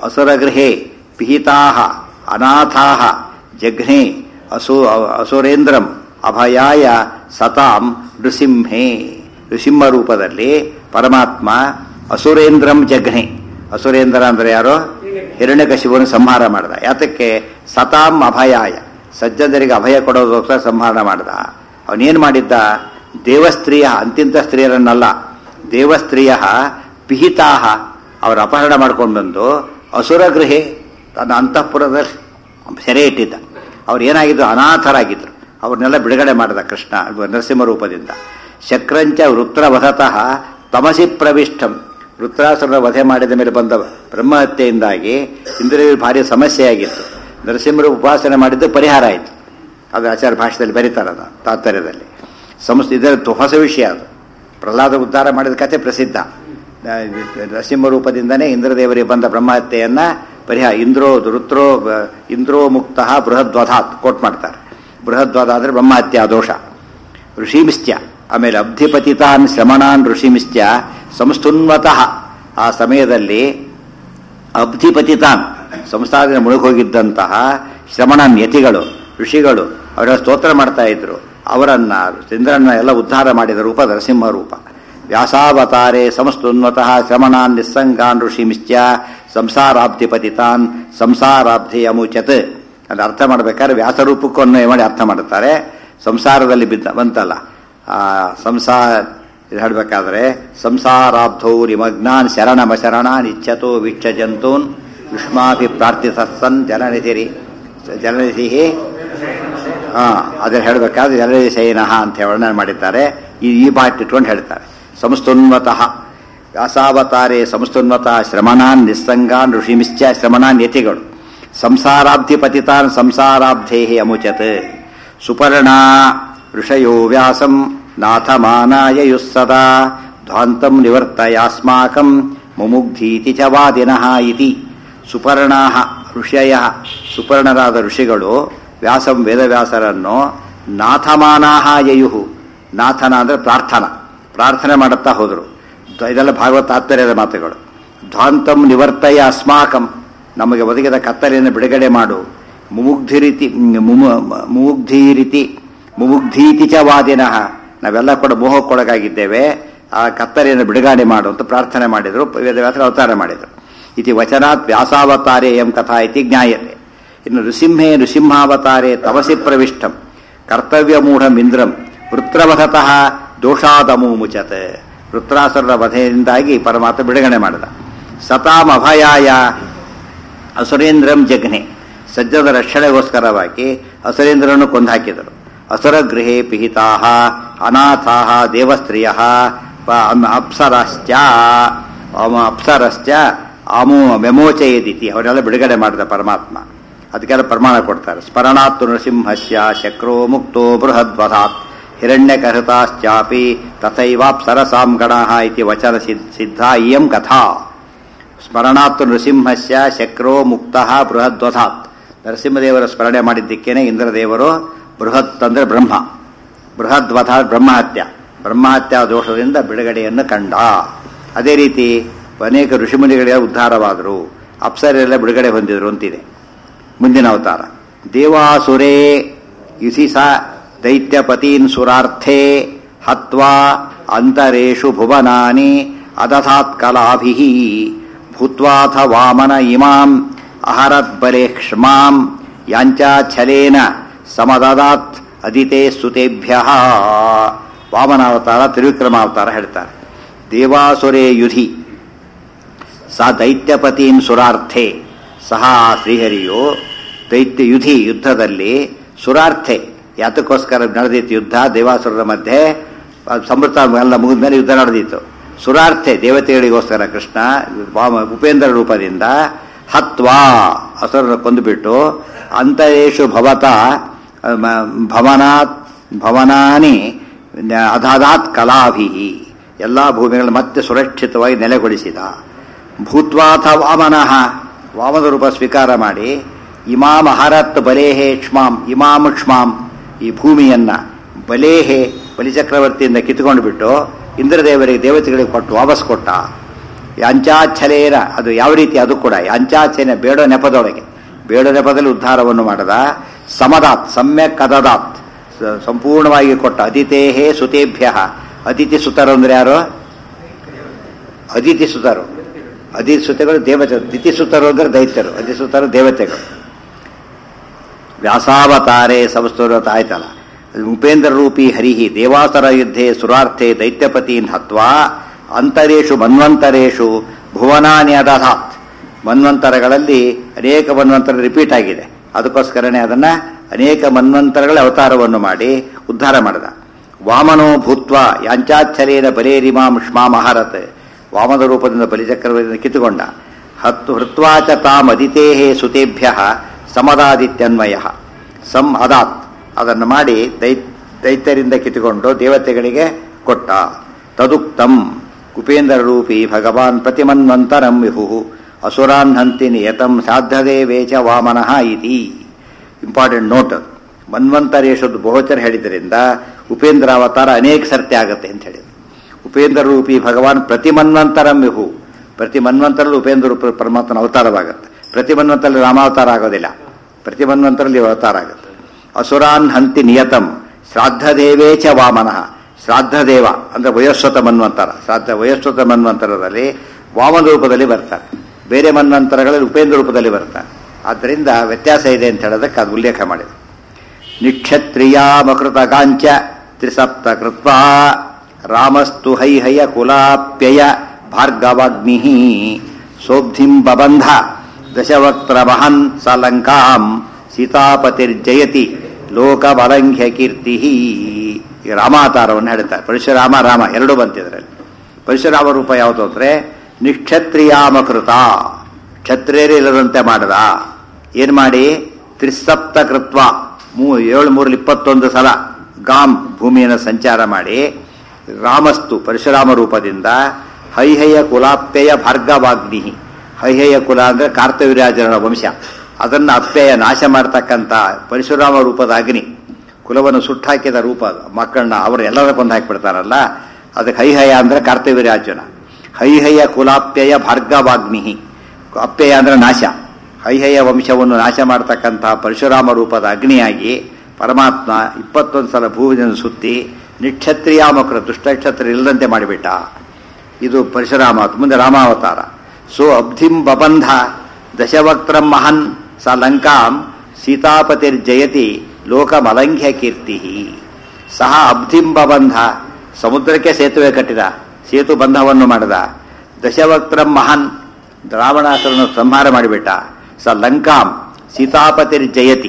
ಅಸುರಗೃಹೇ ಪಿಹಿತಾಹ ಅನಾಥಾಹ ಜಘ್ನೆ ಅಸು ಅಸುರೇಂದ್ರಂ ಅಭಯಾಯ ಸತಾಂ ನೃಸಿಂಹೇ. ನೃಸಿಂಹ ರೂಪದಲ್ಲಿ ಪರಮಾತ್ಮ ಅಸುರೇಂದ್ರಂ ಜಘ್ನೆ. ಅಸುರೇಂದ್ರ ಅಂದ್ರೆ ಯಾರು? ಹಿರಣ್ಯಕಶಿಪುವನ್ನು ಸಂಹಾರ ಮಾಡಿದ. ಯಾತಕ್ಕೆ? ಸತಾಂ ಅಭಯಾಯ, ಸಜ್ಜನರಿಗೆ ಅಭಯ ಕೊಡೋದಕ್ಕೋಸ್ಕರ ಸಂಹಾರ ಮಾಡಿದ. ಅವನೇನು ಮಾಡಿದ್ದ? ದೇವಸ್ತ್ರೀಯ, ಅಂತಿಂತ ಸ್ತ್ರೀಯರನ್ನಲ್ಲ, ದೇವಸ್ತ್ರೀಯ ಪಿಹಿತಾಹ, ಅವರ ಅಪಹರಣ ಮಾಡ್ಕೊಂಡು ಬಂದು ಅಸುರಗೃಹೆ, ತನ್ನ ಅಂತಃಪುರದಲ್ಲಿ ಸೆರೆ ಇಟ್ಟಿದ್ದ. ಅವ್ರು ಏನಾಗಿದ್ರು? ಅನಾಥರಾಗಿದ್ರು. ಅವ್ರನ್ನೆಲ್ಲ ಬಿಡುಗಡೆ ಮಾಡಿದ ಕೃಷ್ಣ ನರಸಿಂಹ ರೂಪದಿಂದ. ಶಕ್ರಂಚ ವೃತ್ರವಧತಃ ತಮಸಿ ಪ್ರವಿಷ್ಟಂ. ವೃತ್ರಾಸುರನ ವಧೆ ಮಾಡಿದ ಮೇಲೆ ಬಂದ ಬ್ರಹ್ಮಹತ್ಯೆಯಿಂದಾಗಿ ಇಂದ್ರಿಯ ಭಾರಿ ಸಮಸ್ಯೆಯಾಗಿತ್ತು. ನರಸಿಂಹರು ಉಪಾಸನೆ ಮಾಡಿದ್ದು ಪರಿಹಾರ ಆಯಿತು. ಅದು ಆಚಾರ್ಯ ಭಾಷೆಯಲ್ಲಿ ಬರೀತಾರದ ತಾತ್ಪರ್ಯದಲ್ಲಿ. ಸಂಸ್ ಇದರ ಹೊಸ ವಿಷಯ ಅದು. ಪ್ರಹ್ಲಾದ ಉದ್ಧಾರ ಮಾಡಿದ ಕಥೆ ಪ್ರಸಿದ್ಧ. ನರಸಿಂಹ ರೂಪದಿಂದನೇ ಇಂದ್ರದೇವರಿಗೆ ಬಂದ ಬ್ರಹ್ಮಹತ್ಯೆಯನ್ನು ಪರಿಹಾರ. ಇಂದ್ರೋ ರುದ್ರೋ ಇಂದ್ರೋ ಮುಕ್ತ ಬೃಹದ್ವಧಾತ್ ಕೋಟ್ ಮಾಡ್ತಾರೆ. ಬೃಹದ್ವಧ ಅಂದರೆ ಬ್ರಹ್ಮಹತ್ಯಾ ದೋಷ. ಋಷಿಮಿಸ್ತ್ಯ, ಆಮೇಲೆ ಅಬ್ಧಿಪತಿತಾನ್ ಶ್ರಮಣಾನ್ ಋಷಿಮಿಸ್ತ್ಯ ಸಂಸ್ತುನ್ವತಃ. ಆ ಸಮಯದಲ್ಲಿ ಅಬ್ಧಿಪತಿತಾನ್, ಸಂಸ್ಥಾನ ಮುಳುಗೋಗಿದ್ದಂತಹ ಶ್ರಮಣನ್ ಯತಿಗಳು, ಋಷಿಗಳು ಅವರ ಸ್ತೋತ್ರ ಮಾಡ್ತಾ ಇದ್ರು. ಅವರನ್ನ ಇಂದ್ರನ್ನ ಎಲ್ಲ ಉದ್ಧಾರ ಮಾಡಿದ ರೂಪ ನರಸಿಂಹ ರೂಪ. ವ್ಯಾಸಾವತಾರೆ ಸಂಸ್ತುನ್ವತಃ ಶ್ರಮಣಾನ್ ನಿಸ್ಸಂಗಾನ್ ಋಷಿಮಿಶ್ಚ್ಯ ಸಂಸಾರಾಬ್ಧಿಪತಿತಾನ್ ಸಂಸಾರಾಬ್ಧಿ ಅಮುಚತ್. ಅದು ಅರ್ಥ ಮಾಡ್ಬೇಕಾದ್ರೆ ವ್ಯಾಸರೂಪಕ್ಕೂ ಅನ್ವಯ ಮಾಡಿ ಅರ್ಥ ಮಾಡುತ್ತಾರೆ. ಸಂಸಾರದಲ್ಲಿ ಬಿದ್ದ ಬಂತಲ್ಲ ಆ ಸಂಸಾರ ಹೇಳಬೇಕಾದ್ರೆ ಸಂಸಾರಾಬ್ಧೌ ನಿಮಗ್ನಾನ್ ಶರಣಮ ಶರಣಾನ್ ಇಚ್ಛತೋ ವಿಚ್ಛ ಜಂತೂನ್ ಯುಷ್ಮಾಭಿ ಪ್ರಾರ್ಥಿಸನ್ ಜಲನಿಧಿರಿ ಜಲನಿಧಿ. ಹಾ, ಅದನ್ನು ಹೇಳಬೇಕಾದ್ರೆ ಜಲನಿಧಿ ಶಯನಃ ಅಂತ ವರ್ಣನೆ ಮಾಡಿದ್ದಾರೆ. ಈ ಈ ಬಾಟ್ ಇಟ್ಕೊಂಡು ಹೇಳ್ತಾರೆ. ಸಂಸ್ತುನ್ವತಃ ವ್ಯಾಸಾವತಾರೆ ಸಂಸ್ತುನ್ವತಃ ಶ್ರಮಣಾನ್ ನಿಸ್ಸಂಗಾನ್ ಋಷಿಮಿಶ್ಚ ಶ್ರಮಣಾನ್ ಯತಿಗಳು ಸಂಸಾರಾಬ್ಧಿಪತಿತಾನ್ ಸಂಸಾರಾಬ್ಧೇ ಅಮುಚತ್. ಸುಪರ್ಣಾ ಋಷಯೋ ವ್ಯಾಸಂ ನಾಥಮಾನಾಯ ಯುಸ್ಸದಾ ಧ್ವಾಂತಂ ನಿವರ್ತಯಾಸ್ಮಾಕಂ ಮುಮುಗ್ಧೀತಿ ಚ ವಾದಿನಃ ಇತಿ. ಸುಪರ್ಣಾ ಋಷಯ, ಸುಪರ್ಣರಾದ ಋಷಿಗಳು ವ್ಯಾಸಂ ವೇದವ್ಯಾಸರನ್ನು ನಾಥಮಾನಾಹ ಯಯುಹು, ನಾಥನ ಅಂದರೆ ಪ್ರಾರ್ಥನಾ, ಪ್ರಾರ್ಥನೆ ಮಾಡುತ್ತಾ ಹೋದರು. ಇದೆಲ್ಲ ಭಾಗವತ ತಾತ್ಪರ್ಯದ ಮಾತುಗಳು. ಧ್ವಾಂತಂ ನಿವರ್ತಯ ಅಸ್ಮಾಕಂ, ನಮಗೆ ಒದಗಿದ ಕತ್ತಲೆಯನ್ನು ಬಿಡುಗಡೆ ಮಾಡು. ಮುಮುಗ್ಧಿರಿತಿ ಮುಮುಗ್ಧೀರಿತಿ ಮುಮುಗ್ಧೀತಿ ಚ ವಾದಿನಃ, ನಾವೆಲ್ಲ ಕೂಡ ಮೋಹಕ್ಕೊಳಗಾಗಿದ್ದೇವೆ, ಆ ಕತ್ತಲೆಯನ್ನು ಬಿಡುಗಡೆ ಮಾಡು ಅಂತ ಪ್ರಾರ್ಥನೆ ಮಾಡಿದರು. ವೇದವ್ಯಾಸರು ಅವತಾರ ಮಾಡಿದರು. ಇತಿ ವಚನಾತ್ ವ್ಯಾಸಾವತಾರೇ ಎಂ ಕಥಾ ಇತಿ ಜ್ಞಾಯತೆ. ಇನ್ನು ನೃಸಿಂಹೇ ನೃಸಿಂಹಾವತಾರೇ ತಪಸಿ ಪ್ರವಿಷ್ಟಂ ಕರ್ತವ್ಯ ಮೂಢಮಿಂದ್ರಂ ವೃತ್ರವಧತಃ ದೋಷಾದಮು ಮುಚತ್. ವೃತ್ರಾಸುರರ ವಧೆಯಿಂದಾಗಿ ಪರಮಾತ್ಮ ಬಿಡುಗಡೆ ಮಾಡಿದ. ಸತಾಂ ಅಭಯಾಯ ಅಸುರೇಂದ್ರಂ ಜಘ್ನೆ, ಸಜ್ಜದ ರಕ್ಷಣೆಗೋಸ್ಕರವಾಗಿ ಅಸುರೇಂದ್ರನನ್ನು ಕೊಂದು ಹಾಕಿದರು. ಅಸುರಗೃಹೇ ಪಿಹಿತಾಹ ಅನಾಥಾಹ ದೇವಸ್ತ್ರೀಯ ಅಪ್ಸರಶ್ಚ ಅಪ್ಸರಶ್ಚ ಅಮೋ ಮೆಮೋಚಯದಿತಿ, ಅವರೆಲ್ಲ ಬಿಡುಗಡೆ ಮಾಡಿದ ಪರಮಾತ್ಮ. ಅದಕ್ಕೆಲ್ಲ ಪ್ರಮಾಣ ಕೊಡ್ತಾರೆ. ಸ್ಮರಣಾತ್ ನೃಸಿಂಹಸ್ಯ ಶಕ್ರೋ ಮುಕ್ತೋ ಬೃಹದ್ವಧಾತ್ ಹಿರಣ್ಯಕಹೃತಾಶ್ಚಾಪಿ ತಥೈವಾಪ್ಸರಸಾಂ ಗಣಃ ಇತಿ ವಚನ ಸಿದ್ಧ ಇಯಂ ಕಥಾ. ಸ್ಮರಣಾತ್ ನೃಸಿಂಹಸ್ಯ ಶಕ್ರೋ ಮುಕ್ತಃ ಬೃಹದ್ವಧಾತ್, ನರಸಿಂಹದೇವರ ಸ್ಮರಣೆ ಮಾಡಿದ್ದಕ್ಕೇನೆ ಇಂದ್ರದೇವರು ಬೃಹತ್ ಅಂದರೆ ಬ್ರಹ್ಮ, ಬೃಹದ್ವಧ ಬ್ರಹ್ಮಹತ್ಯ, ಬ್ರಹ್ಮಹತ್ಯಾ ದೋಷದಿಂದ ಬಿಡುಗಡೆಯನ್ನು ಕಂಡ. ಅದೇ ರೀತಿ ಅನೇಕ ಋಷಿಮುನಿಗಳ ಉದ್ಧಾರವಾದರು, ಅಪ್ಸರೆಲ್ಲ ಬಿಡುಗಡೆ ಹೊಂದಿದ್ರು ಅಂತಿದೆ. ಮುಂದಿನ ಅವತಾರ ದೇವಾಸುರೇ ಯುಧಿಸ ದೈತ್ಯಪತೀನ್ ಸುರಾರ್ಥೇ ಹತ್ವಾ ಅಂತರೇಷು ಭುವನಾನಿ ಅದಥಾತ್ ಕಲಾಭಿಃ ಭೂತ್ವಾಥ ವಾಮನ ಇಮಾಂ ಅಹರತ್ ಬಲೆ ಕ್ಷ್ಮಾಂ ಯಾಂಚಾಚ್ಛಲೇನ ಸಮದದಾತ್ ಅದಿತೆ ಸುತೇಭ್ಯಃ. ವಾಮನಾವತಾರ ತ್ರಿವಿಕ್ರಮಾವತಾರ ಹೇಳ್ತಾರೆ. ದೇವಾಸುರೇ ಯುಧಿ ಸ ದೈತ್ಯಪತೀನ್ ಸುರಾರ್ಥೆ, ಸಹ ಶ್ರೀಹರಿಯು ದೈತ್ಯ ಯುಧಿ ಯುದ್ಧದಲ್ಲಿ ಸುರಾರ್ಥೆ, ಯಾತಕ್ಕೋಸ್ಕರ ನಡೆದಿತ್ತು ಯುದ್ಧ ದೇವಾಸುರರ ಮಧ್ಯೆ, ಸಮೃತ ಎಲ್ಲ ಮುಗಿದ ಮೇಲೆ ಯುದ್ಧ ನಡೆದಿತ್ತು. ಸುರಾರ್ಥೆ ದೇವತೆಗಳಿಗೋಸ್ಕರ ಕೃಷ್ಣ ಉಪೇಂದ್ರ ರೂಪದಿಂದ ಹತ್ವಾ ಅಸುರನ ಕೊಂದುಬಿಟ್ಟು ಅಂತರೇಷು ಭವತ ಭವನಾತ್ ಭವನಾನಿ ಅಧಾದಾತ್ ಕಲಾಭಿ, ಎಲ್ಲ ಭೂಮಿಗಳನ್ನು ಮತ್ತೆ ಸುರಕ್ಷಿತವಾಗಿ ನೆಲೆಗೊಳಿಸಿದ. ಭೂತ್ವಾಥ ವಾಮನಃ, ವಾಮನ ರೂಪ ಸ್ವೀಕಾರ ಮಾಡಿ ಇಮಾಮ್ ಅಹರತ್ ಬಲೇಹೆ ಕ್ಷ್ಮಾಂ, ಇಮಾಮ್ ಕ್ಷ್ಮಾಂ ಈ ಭೂಮಿಯನ್ನ ಬಲೇಹೆ ಬಲಿಚಕ್ರವರ್ತಿಯಿಂದ ಕಿತ್ಕೊಂಡು ಬಿಟ್ಟು ಇಂದ್ರದೇವರಿಗೆ ದೇವತೆಗಳಿಗೆ ಕೊಟ್ಟು ವಾಪಸ್ ಕೊಟ್ಟ. ಯಾಂಚಾಚ್ಛಲೇನ ಅದು ಯಾವ ರೀತಿ ಅದು ಕೂಡ ಯಾಂಚಾಚ್ಛಲೇನ ಬೇಡೋ ನೆಪದೊಳಗೆ ಬೇಡೋ ನೆಪದಲ್ಲಿ ಉದ್ಧಾರವನ್ನು ಮಾಡದ ಸಮದಾತ್ ಸಮ್ಯಕ್ ಅದದಾತ್ ಸಂಪೂರ್ಣವಾಗಿ ಕೊಟ್ಟ ಅದಿತೇಹೇ ಸುತೇಭ್ಯ ಅದಿತಿ ಸುತರು ಅಂದ್ರೆ ಯಾರು ಅದಿತಿ ಸುತರು ಅದಿತಿ ಸುತೆಗಳು ದೇವತೆ ದಿತಿ ಸುತರು ಅಂದ್ರೆ ದೈತ್ಯರು ಅದಿಸುತರು ದೇವತೆಗಳು ವ್ಯಾಸಾವತಾರೇ ಸಂಸ್ತುರತ ಆಯ್ತಲ್ಲ ಉಪೇಂದ್ರ ರೂಪಿ ಹರಿಹಿ ದೇವಾಸುರ ಯುದ್ಧೇ ಸುರಾರ್ಥೆ ದೈತ್ಯಪತೀನ್ ಹತ್ವಾ ಅಂತರೇಶು ಮನ್ವಂತರೇಶು ಭುವನಾನಿ ಅದಧಾತ್ ಮನ್ವಂತರಗಳಲ್ಲಿ ಅನೇಕ ಮನ್ವಂತರ ರಿಪೀಟ್ ಆಗಿದೆ ಅದಕ್ಕೋಸ್ಕರನೇ ಅದನ್ನ ಅನೇಕ ಮನ್ವಂತರಗಳ ಅವತಾರವನ್ನು ಮಾಡಿ ಉದ್ಧಾರ ಮಾಡಿದ ವಾಮನೋ ಭೂತ್ವ ಯಾಂಚಾಚ್ಛಲೇನ ಬಲೇರಿಮಾಂ ಶ್ಮಾಮಹಾರತ್ ವಾಮನ ರೂಪದಿಂದ ಬಲಿಚಕ್ರವರ್ತಿಯನ್ನು ಕಿತ್ತುಕೊಂಡ ಹತ್ತು ಹೃತ್ವಾಚ ತಾಮ್ ಅದಿತೇಹೇ ಸುತೇಭ್ಯ ಸಮದಾದಿತ್ಯನ್ವಯ ಸಂ ಅದಾತ್ ಅದನ್ನು ಮಾಡಿ ದೈ ದೈತ್ಯರಿಂದ ಕಿತ್ತುಕೊಂಡು ದೇವತೆಗಳಿಗೆ ಕೊಟ್ಟ ತದುಕ್ತಂ ಕುಪೇಂದ್ರ ರೂಪಿ ಭಗವಾನ್ ಪ್ರತಿಮನ್ವಂತರಂ ವಿಭು ಅಸುರಾನ್ ಹಂತಿ ನಿಯತಂ ಸಾಧ್ಯದೇವೇಚ ವಾಮನಃ ಇತಿ ಇಂಪಾರ್ಟೆಂಟ್ ನೋಟ್ ಮನ್ವಂತರೇಶದ್ದು ಬಹುಚರ ಹೇಳಿದ್ರಿಂದ ಉಪೇಂದ್ರ ಅವತಾರ ಅನೇಕ ಸರ್ತಿ ಆಗುತ್ತೆ ಅಂತ ಹೇಳಿದ್ರು ಉಪೇಂದ್ರ ರೂಪಿ ಭಗವಾನ್ ಪ್ರತಿಮನ್ವಂತರಂ ವಿಭು ಪ್ರತಿ ಮನ್ವಂತರಲ್ಲಿ ಉಪೇಂದ್ರ ರೂಪ ಪರಮಾತ್ಮನ ಅವತಾರವಾಗುತ್ತೆ ಪ್ರತಿ ಮನ್ವಂತರಲ್ಲಿ ರಾಮಾವತಾರ ಆಗೋದಿಲ್ಲ ಪ್ರತಿ ಮನ್ವಂತರಲ್ಲಿ ಅವತಾರ ಆಗುತ್ತೆ ಅಸುರಾನ್ ಹಂತಿ ನಿಯತಂ ಶ್ರಾದ್ದದೇವೇಚ ವಾಮನಃ ಶ್ರಾದ್ದದೇವ ಅಂದ್ರೆ ವಯೋಸ್ವತ ಮನ್ವಂತರ ಶ್ರಾದ್ದ ವಯೋಸ್ವತ ಮನ್ವಂತರದಲ್ಲಿ ವಾಮನ ರೂಪದಲ್ಲಿ ಬರ್ತಾರೆ ಬೇರೆ ಮನ್ವಂತರಗಳಲ್ಲಿ ಉಪೇಂದ್ರ ರೂಪದಲ್ಲಿ ಬರ್ತಾರೆ ಆದ್ದರಿಂದ ವ್ಯತ್ಯಾಸ ಇದೆ ಅಂತ ಹೇಳೋದಕ್ಕೆ ಅದು ಉಲ್ಲೇಖ ಮಾಡಿದೆ ನಿಕ್ಷತ್ರಿಯಾಮಕೃತ ಕಾಂಚ ತ್ರಿಸಪ್ತ ಕೃತ್ವ ರಾಮಸ್ತು ಹೈಹಯ ಕುಲಾಪ್ಯಯ ಭಾರ್ಗವಾಗ್ನಿ ಸೋಬ್ಧಿಂ ಬಬಂಧ ದಶವಕ್ತ್ರ ಮಹನ್ ಸಲಂಕಾಂ ಸೀತಾಪತಿರ್ಜಯತಿ ಲೋಕಬಲಂಘ್ಯ ಕೀರ್ತಿ ಈ ರಾಮಾವತಾರವನ್ನು ಹೇಳ್ತಾರೆ ಪರಶುರಾಮ ರಾಮ ಎರಡೂ ಬಂತಿದ್ರಲ್ಲಿ ಪರಶುರಾಮ ರೂಪ ಯಾವುದು ಅಂದ್ರೆ ನಿಕ್ಷತ್ರಿಯಾಮಕೃತ ಕ್ಷತ್ರಿಯರೇ ಇಲ್ಲದಂತೆ ಮಾಡದ ಏನ್ ಮಾಡಿ ತ್ರಿಸಪ್ತ ಕೃತ್ವ ಮೂ ಏಳು ಮೂರಲ್ಲಿ ಇಪ್ಪತ್ತೊಂದು ಸಲ ಗಾಮ್ ಭೂಮಿಯನ್ನು ಸಂಚಾರ ಮಾಡಿ ರಾಮಸ್ತು ಪರಶುರಾಮ ರೂಪದಿಂದ ಹೈಹಯ ಕುಲಾಪ್ಯಯ ಭಾರ್ಗವಾಗ್ನಿ ಹೈಹಯ ಕುಲ ಅಂದ್ರೆ ಕಾರ್ತವೀರ್ಯಾರ್ಜುನನ ವಂಶ ಅದನ್ನು ಅಪ್ಯಯ ನಾಶ ಮಾಡತಕ್ಕಂಥ ಪರಶುರಾಮ ರೂಪದ ಅಗ್ನಿ ಕುಲವನ್ನು ಸುಟ್ಟಾಕಿದ ರೂಪ ಮಕ್ಕಳನ್ನ ಅವರು ಎಲ್ಲರ ಕೊಂದು ಹಾಕಿಬಿಡ್ತಾರಲ್ಲ ಅದಕ್ಕೆ ಹೈಹಯ ಅಂದ್ರೆ ಕಾರ್ತವೀರ್ಯಾರ್ಜುನ ಹೈಹಯ ಕುಲಾಪ್ಯಯ ಭಾರ್ಗವಾಗ್ನಿ ಅಪ್ಯಯ ಅಂದ್ರೆ ನಾಶ ಹೈಹಯ ವಂಶವನ್ನು ನಾಶ ಮಾಡತಕ್ಕಂತಹ ಪರಶುರಾಮ ರೂಪದ ಅಗ್ನಿಯಾಗಿ ಪರಮಾತ್ಮ ಇಪ್ಪತ್ತೊಂದು ಸಲ ಭೂಮಿಯನ್ನು ಸುತ್ತಿ ನಿಕ್ಷತ್ರಿಯಾಮಕೃತ ದುಷ್ಟಕ್ಷತ್ರ ಇಲ್ಲದಂತೆ ಮಾಡಿಬಿಟ್ಟ ಇದು ಪರಶುರಾಮ ಮುಂದೆ ರಾಮಾವತಾರ ಸೋ ಅಬ್ಧಿಂ ಬಬಂಧ ದಶವಕ್ತ್ರಂ ಮಹನ್ ಸ ಲಂಕಾಂ ಸೀತಾಪತಿರ್ಜಯತಿ ಲೋಕಮಲಂಘ್ಯ ಕೀರ್ತಿ ಸಹ ಅಬ್ಧಿಂ ಬಬಂಧ ಸಮುದ್ರಕ್ಕೆ ಸೇತುವೆ ಕಟ್ಟಿದ ಸೇತು ಬಂಧವನ್ನು ಮಾಡಿದ ದಶವಕ್ತ್ರಂ ಮಹನ್ ರಾವಣಾಸುರನ್ನು ಸಂಹಾರ ಮಾಡಿಬಿಟ್ಟ ಸ ಲಂಕಾಂ ಸೀತಾಪತಿರ್ಜಯತಿ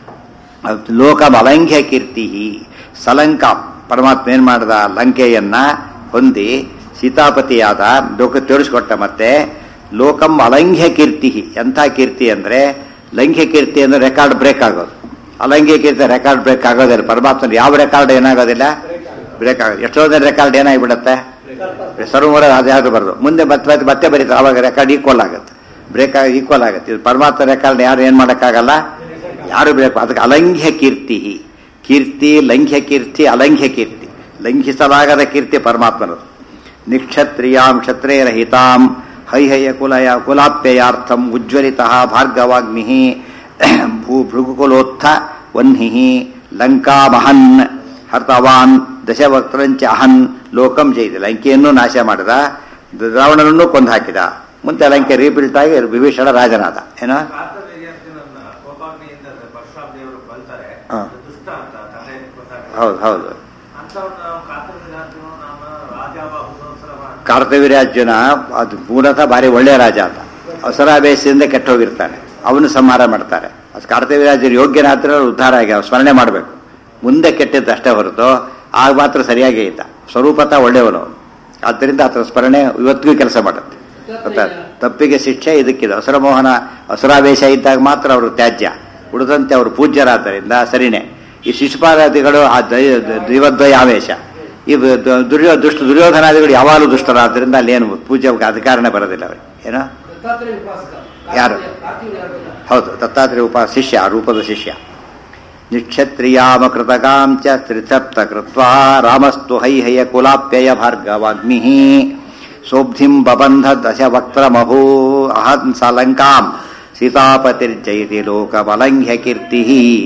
ಲೋಕಮಲಂಘ್ಯ ಕೀರ್ತಿ ಸಲಂಕಾಂ ಪರಮಾತ್ಮ ಏನ್ ಮಾಡಿದ ಲಂಕೆಯನ್ನ ಹೊಂದಿ ಸೀತಾಪತಿಯಾದ ಲೋಕ ತೋರಿಸ್ಕೊಟ್ಟ ಮತ್ತೆ ಲೋಕಂ ಅಲಂಘ್ಯ ಕೀರ್ತಿ ಎಂಥ ಕೀರ್ತಿ ಅಂದ್ರೆ ಲಂಘ್ಯ ಕೀರ್ತಿ ಅಂದ್ರೆ ರೆಕಾರ್ಡ್ ಬ್ರೇಕ್ ಆಗೋದು ಅಲಂಘ್ಯ ಕೀರ್ತಿ ರೆಕಾರ್ಡ್ ಬ್ರೇಕ್ ಆಗೋದಿಲ್ಲ ಪರಮಾತ್ಮ ಯಾವ ರೆಕಾರ್ಡ್ ಏನಾಗೋದಿಲ್ಲ ಬ್ರೇಕ್ ಆಗೋದು ಎಷ್ಟೋ ಜನ ರೆಕಾರ್ಡ್ ಏನಾಗಿಬಿಡುತ್ತೆ ಸರ್ವರ ಅದ್ಯಾವುದು ಬರೋದು ಮುಂದೆ ಮತ್ತೆ ಮತ್ತೆ ಬರೀತಾರೆ ಅವಾಗ ರೆಕಾರ್ಡ್ ಈಕ್ವಲ್ ಆಗುತ್ತೆ ಬ್ರೇಕ್ ಆಗಿ ಈಕ್ವಲ್ ಆಗುತ್ತೆ ಇದು ಪರಮಾತ್ಮ ರೆಕಾರ್ಡ್ ಯಾರು ಏನ್ ಮಾಡೋಕ್ಕಾಗಲ್ಲ ಯಾರು ಬೇಕು ಅದಕ್ಕೆ ಅಲಂಘ್ಯ ಕೀರ್ತಿ ಕೀರ್ತಿ ಲಂಘ್ಯ ಕೀರ್ತಿ ಅಲಂಘ್ಯ ಕೀರ್ತಿ ಲಂಘಿಸಲಾಗದ ಕೀರ್ತಿ ಪರಮಾತ್ಮನದು ನಿಕ್ಷತ್ರಿಯಾಂ ಕ್ಷತ್ರೇರಹಿತಾಂ ಹೈಹಯ ಕುಲಯ ಕುಲಾಪ್ಯಯಾರ್ಥಂ ಉಜ್ವಲಿತ ಭಾರ್ಗವಾಗ್ನಿ ಭೂ ಭೃಗುಕುಲೋತ್ಥ ವನ್ಹಿ ಲಂಕಾಮಹನ್ ಹರ್ತವಾನ್ ದಶವಕ್ತ್ರಂಚ ಅಹನ್ ಲೋಕಂ ಜೈದ ಲಂಕೆಯನ್ನು ನಾಶ ಮಾಡಿದ ರಾವಣನನ್ನು ಕೊಂದು ಹಾಕಿದ ಮುಂದೆ ಲಂಕೆ ರೀಬಿಲ್ಟ್ ಆಗಿ ವಿಭೀಷಣ ರಾಜನಾದ ಏನ ಹೌದು ಹೌದು ಕಾರ್ತವೀರ್ಯಾರ್ಜುನ ಅದು ಮೂಲತಃ ಭಾರಿ ಒಳ್ಳೆಯ ರಾಜ ಅಂತ ಅಸುರಾವೇಶದಿಂದ ಕೆಟ್ಟ ಹೋಗಿರ್ತಾನೆ ಅವನು ಸಂಹಾರ ಮಾಡ್ತಾರೆ ಅದು ಕಾರ್ತವೀರ್ಯಾರ್ಜುನ ಯೋಗ್ಯನಾತ್ರ ಉದ್ಧಾರ ಆಗಿ ಅವ್ರು ಸ್ಮರಣೆ ಮಾಡಬೇಕು ಮುಂದೆ ಕೆಟ್ಟಿದ್ದು ಅಷ್ಟೇ ಹೊರತು ಆಗ ಮಾತ್ರ ಸರಿಯಾಗಿ ಇದ್ದ ಸ್ವರೂಪತ ಒಳ್ಳೆಯವನು ಆದ್ದರಿಂದ ಆತನ ಸ್ಮರಣೆ ಇವತ್ತಿಗೂ ಕೆಲಸ ಮಾಡುತ್ತೆ ಗೊತ್ತಾ ತಪ್ಪಿಗೆ ಶಿಕ್ಷೆ ಇದಕ್ಕಿದೆ ಅಸುರಮೋಹನ ಅಸುರಾವೇಶ ಇದ್ದಾಗ ಮಾತ್ರ ಅವರು ತ್ಯಾಜ್ಯ ಉಳಿದಂತೆ ಅವರು ಪೂಜ್ಯರಾದ್ದರಿಂದ ಸರಿನೇ ಈ ಶಿಶುಪಾಲಾದಿಗಳು ಆ ದೈವದ್ವಯ ಆವೇಶ ಈ ದುರ್ಯೋ ದುಷ್ಟ ದುರ್ಯೋಧನಾದಿಗಳು ಯಾವಾಗಲೂ ದುಷ್ಟರಾದ್ದರಿಂದ ಅಲ್ಲಿ ಏನು ಪೂಜ್ಯ ಅಧಿಕಾರನೇ ಬರೋದಿಲ್ಲ ಅವ್ರಿಗೆ ಏನೋ ಯಾರು ಹೌದು ದತ್ತಾತ್ರೇಯ ಉಪ ಶಿಷ್ಯ ಆ ರೂಪದ ಶಿಷ್ಯ ನಿಕ್ಷತ್ರಿಯಾಮಕೃತಕಾಂ ಚ ತ್ರಿಸಪ್ತ ಕೃತ್ವಾ ರಾಮಸ್ತು ಹೈಹಯ ಕುಲಾಪ್ಯಯ ಭಾರ್ಗವಾಗ್ನಿ ಸೋಬ್ಧಿಂ ಬಬಂಧ ದಶವಕ್ತ್ರಮಭೂ ಅಹಂಸ ಲಂಕಾಂ ಸೀತಾಪತಿರ್ಜಯತಿ ಲೋಕಮಲಂಘ್ಯ ಕೀರ್ತಿ